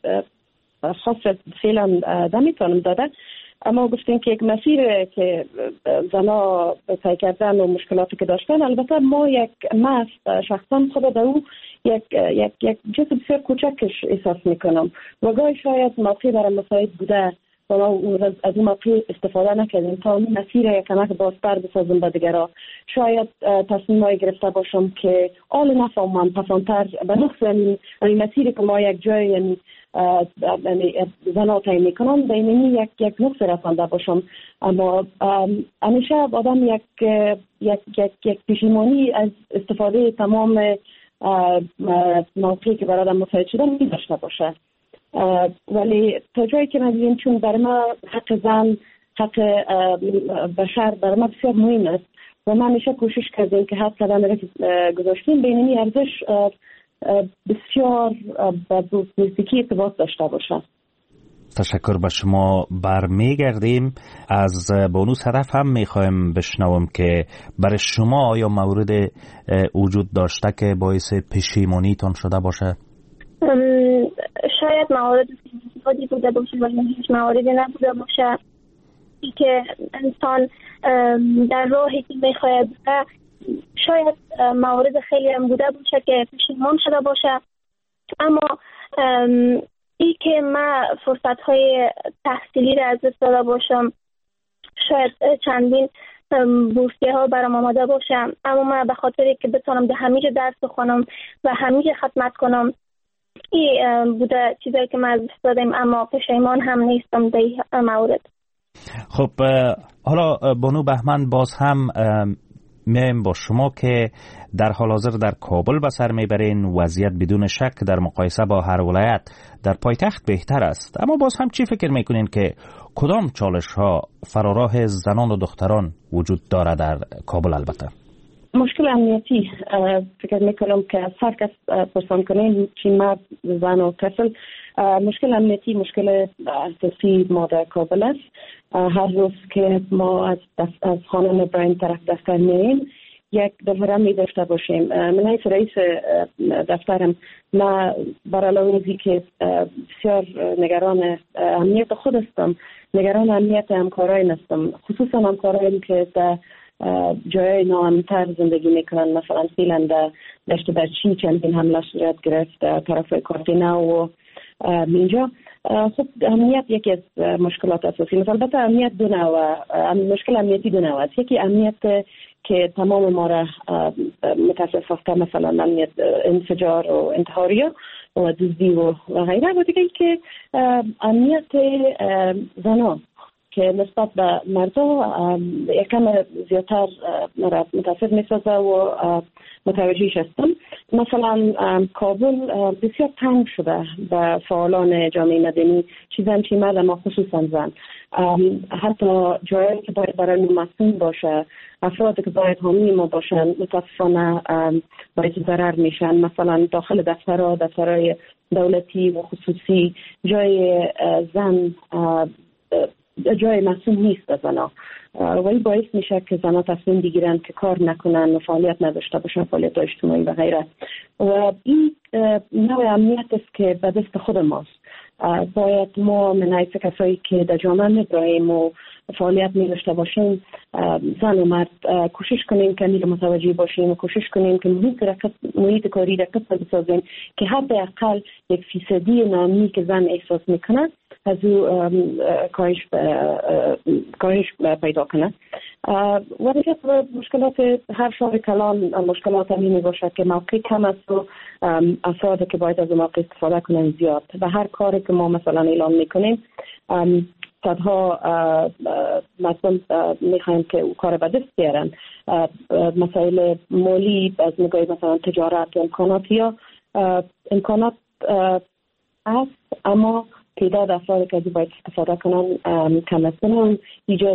خاص فعلا نمیتونم داده. اما گفتیم که یک مسیر که زنا طی کردن و مشکلاتی که داشتن، البته ما یک ما شخصا خود در او یک یک یک جزء بسیار کوچکش احساس میکنم و گاهی شاید موقعی برای مساعد بوده و ما از اون موقع استفاده نکردیم تا اون مسیر یک کمک بازتر بسازم به دیگرها. شاید تصمیمایی گرفته باشم که آل نفهمم پسندتر به نقص این مسیری که ما یک جای یعنی زنا تعیین میکنم به اینی یک یک نقص رسانده باشم. اما همیشه آدم یک یک یک یک پشیمانی از استفاده تمام موقعی که برای آدم مساعد شدن می داشته باشه. ولی تا جایی که من دیدیم چون برای ما حق زن حق بشر برای ما بسیار مهم است و ما همیشه کوشش کردیم که حق قدم را گذاشتیم بین این ارزش بسیار با نزدیکی ارتباط داشته باشه. تشکر به شما. برمیگردیم از بانو صدف هم میخوایم بشنوم که برای شما آیا مورد وجود داشته که باعث پشیمانیتان شده باشه؟ شاید موارد زیادی بوده باشه ولی هیچ مواردی نبوده باشه که انسان در راهی که میخواد شاید موارد خیلی هم بوده باشه که پشیمان شده باشه. اما ای که من فرصت های تحصیلی را از دست داده باشم شاید چندین بورسیه ها برام آماده باشم، اما من به خاطر که بتونم در همیشه درس بخونم و همیشه خدمت کنم این بوده چیزایی که من از دست دادم، اما پشیمان هم نیستم در این مورد. خب حالا بانو بهمن باز هم میایم با شما که در حال حاضر در کابل به سر میبرین، وضعیت بدون شک در مقایسه با هر ولایت در پایتخت بهتر است، اما باز هم چی فکر میکنین که کدام چالش ها فراراه زنان و دختران وجود داره در کابل؟ البته مشکل امنیتی فکر میکنم که از هر کس پرسان کنین چی مرد زن و طفل، مشکل امنیتی مشکل اساسی ما در کابل است. هر روز که ما از, از خانه براین طرف دفتر میریم یک دفتر می داشته باشیم. من حیث رئیس دفترم ما برای لحاظی که بسیار نگران امنیت خود هستم، نگران امنیت همکارای هستم، خصوصا همکارایی که در جای ناامن‌تر زندگی میکنن، مثلا فعلا در دشت برچی چندین حمله صورت گرفت در طرف کارتینا و اینجا. خب امنیت یکی از مشکلات اساسی است. البته امنیت دو نوع، مشکل امنیتی دو نوع است. یکی امنیت که تمام ما را متاسف است، مثلا امنیت انفجار و انتحاریه و دزدی و غیره، و دیگه که امنیت زنان که نسبت به مردا یکم زیادتر مرا متاسف میسازه و متوجهش هستم. مثلا کابل بسیار تنگ شده به فعالان جامعه مدنی، چیزان چی مرد ما خصوصا زن، حتی جایی که باید برای مسئول باشه، افرادی که باید حامی ما باشن متاسفانه باید ضرر میشن. مثلا داخل دفترها، دفترهای دولتی و خصوصی جای زن جای مسئول نیست به زنها و این باعث میشه که زنها تصمیم بگیرن که کار نکنن و فعالیت نداشته باشن، فعالیت اجتماعی و غیره. و این نوع امنیت است که به دست خود ماست. باید ما من حیث کسایی که در جامعه می‌برایم و فعالیت می‌داشته باشیم، زن و مرد کوشش کنیم که میل متوجه باشیم و کوشش کنیم که محیط رکت محیط کاری رکت بسازیم که حداقل یک فیصدی ناامنی که زن احساس میکنه از او کاهش کاهش پیدا کنه. و دیگه مشکلات هر شهر کلان مشکلات همین باشه که موقع کم است و افراد که باید از موقع استفاده کنن زیاد. و هر کاری که ما مثلا اعلام میکنیم صدها مثلا میخوایم که او کار به دست بیارن. مسائل مالی از نگاه مثلا تجارت و امکانات یا امکانات است، اما تعداد افرادی که باید استفاده کنن کم است. بنابراین ایجاد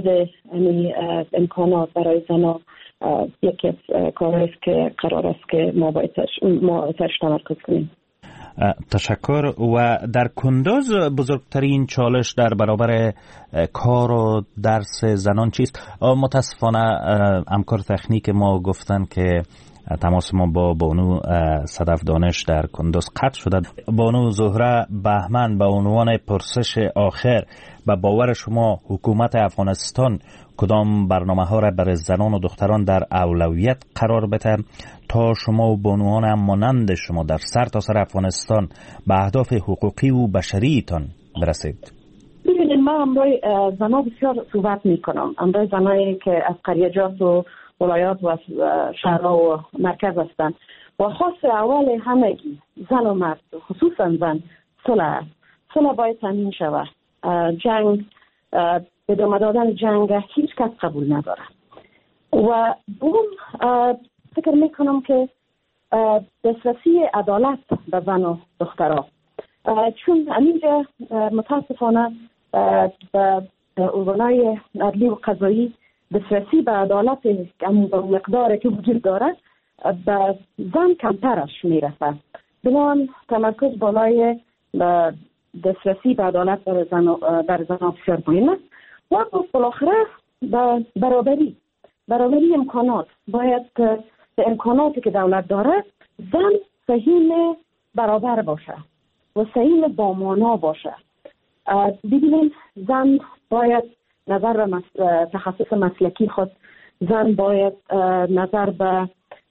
امکانات برای زنها یکی از کارهایی است که قرار است که ما باید ما سرش تمرکز کنیم. تشکر. و در کندوز بزرگترین چالش در برابر کار و درس زنان چیست؟ متاسفانه همکار تکنیک ما گفتن که تماس ما با بانو صدف دانش در کندوز قطع شده. بانو زهره بهمن، به عنوان پرسش آخر، به باور شما حکومت افغانستان کدام برنامه ها را برای زنان و دختران در اولویت قرار بده تا شما و بانوان هم مانند شما در سر تا سر افغانستان به اهداف حقوقی و بشریتان برسید؟ ببینید، من امروی زنان بسیار صحبت می کنم. امروی زنایی که از قریجات و ولایات و شهرها و مرکز هستند و خاص اول همگی زن و مرد، خصوصا زن، صلح صلح باید تامین شود. جنگ، ادامه دادن جنگ هیچ کس قبول نداره و اون فکر میکنم که دسترسی عدالت به زن و دخترها، چون همینجا متاسفانه به ارگانهای عدلی و قضایی دسترسی به عدالت مقداری که وجود داره به زن کمترش میرسه. بنابراین تمرکز بالای دسترسی به عدالت در زن در زن بسیار مهم است. و بالاخره برابری برابری امکانات، باید به امکاناتی که دولت داره زن سهیم برابر باشه و سهیم با مانا باشه. ببینید، زن باید نظر به مس... تخصص مسلکی خود، زن باید نظر به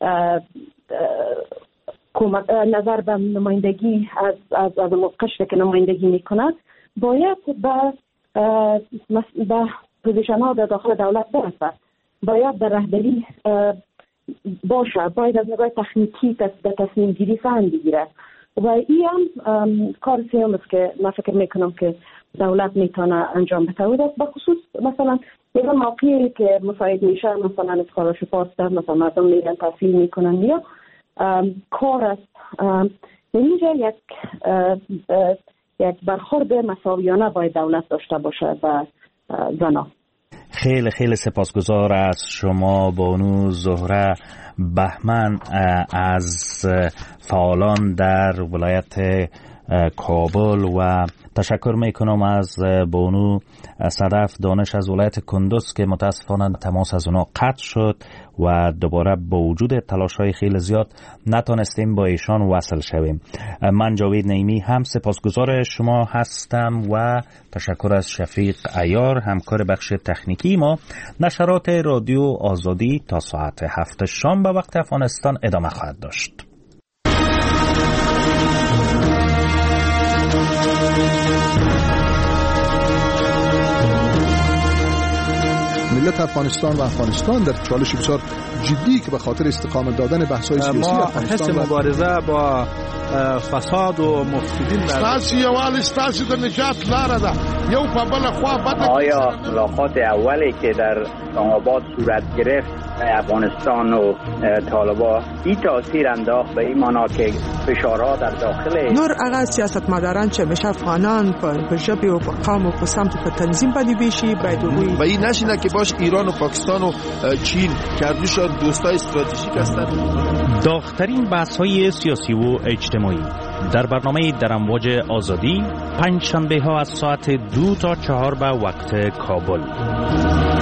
نظر به نمایندگی از از از قشری که نمایندگی میکنه باید به به پوزیشن ها در داخل دولت برسه. باید در رهبری باشه، باید از نگاه تکنیکی به تصمیم گیری فهم بگیره و این هم کار سیام است که من فکر میکنم که دولت میتونه انجام بده. و به خصوص مثلا یه موقعی که مساعد میشه، مثلا اسکالرشیپ در مثلا مردم میرن تحصیل میکنن یا کار است، اینجا یک یک برخورد مساویانه باید دولت داشته باشه با زنان. خیلی خیلی سپاسگزار از شما بانو زهره بهمن از فعالان در ولایت کابل و تشکر میکنم از بانو صدف دانش از ولایت کندوز که متاسفانه تماس از اونا قطع شد و دوباره با وجود تلاش های خیلی زیاد نتونستیم با ایشان وصل شویم. من جاوید نعیمی هم سپاسگزار شما هستم و تشکر از شفیق عیار همکار بخش تکنیکی ما. نشرات رادیو آزادی تا ساعت هفت شام به وقت افغانستان ادامه خواهد داشت. ملت افغانستان و افغانستان در چالش بسیار جدی که به خاطر استقامت دادن بحث‌های سیاسی افغانستان ما حس مبارزه با فساد و مفسدین استاسی یوال استاسی د نجات لاره ده یو په بل خوا بده. آیا ملاقات اولی که در اسلام‌آباد صورت گرفت افغانستان و طالبان این تاثیر انداخت به این معنا که فشارها در داخل نور هغه سیاستمداران چې مشه افغانان په ژبه او قوم او په سمت په تنظیم باندې ویشي باید وي و این نشینه که باش ایران و پاکستان و چین کردوشان دوستای استراتژیک هستند. داغ‌ترین بحث‌های سیاسی و اجتماعی در برنامه در امواج آزادی پنج شنبه ها از ساعت دو تا چهار به وقت کابل.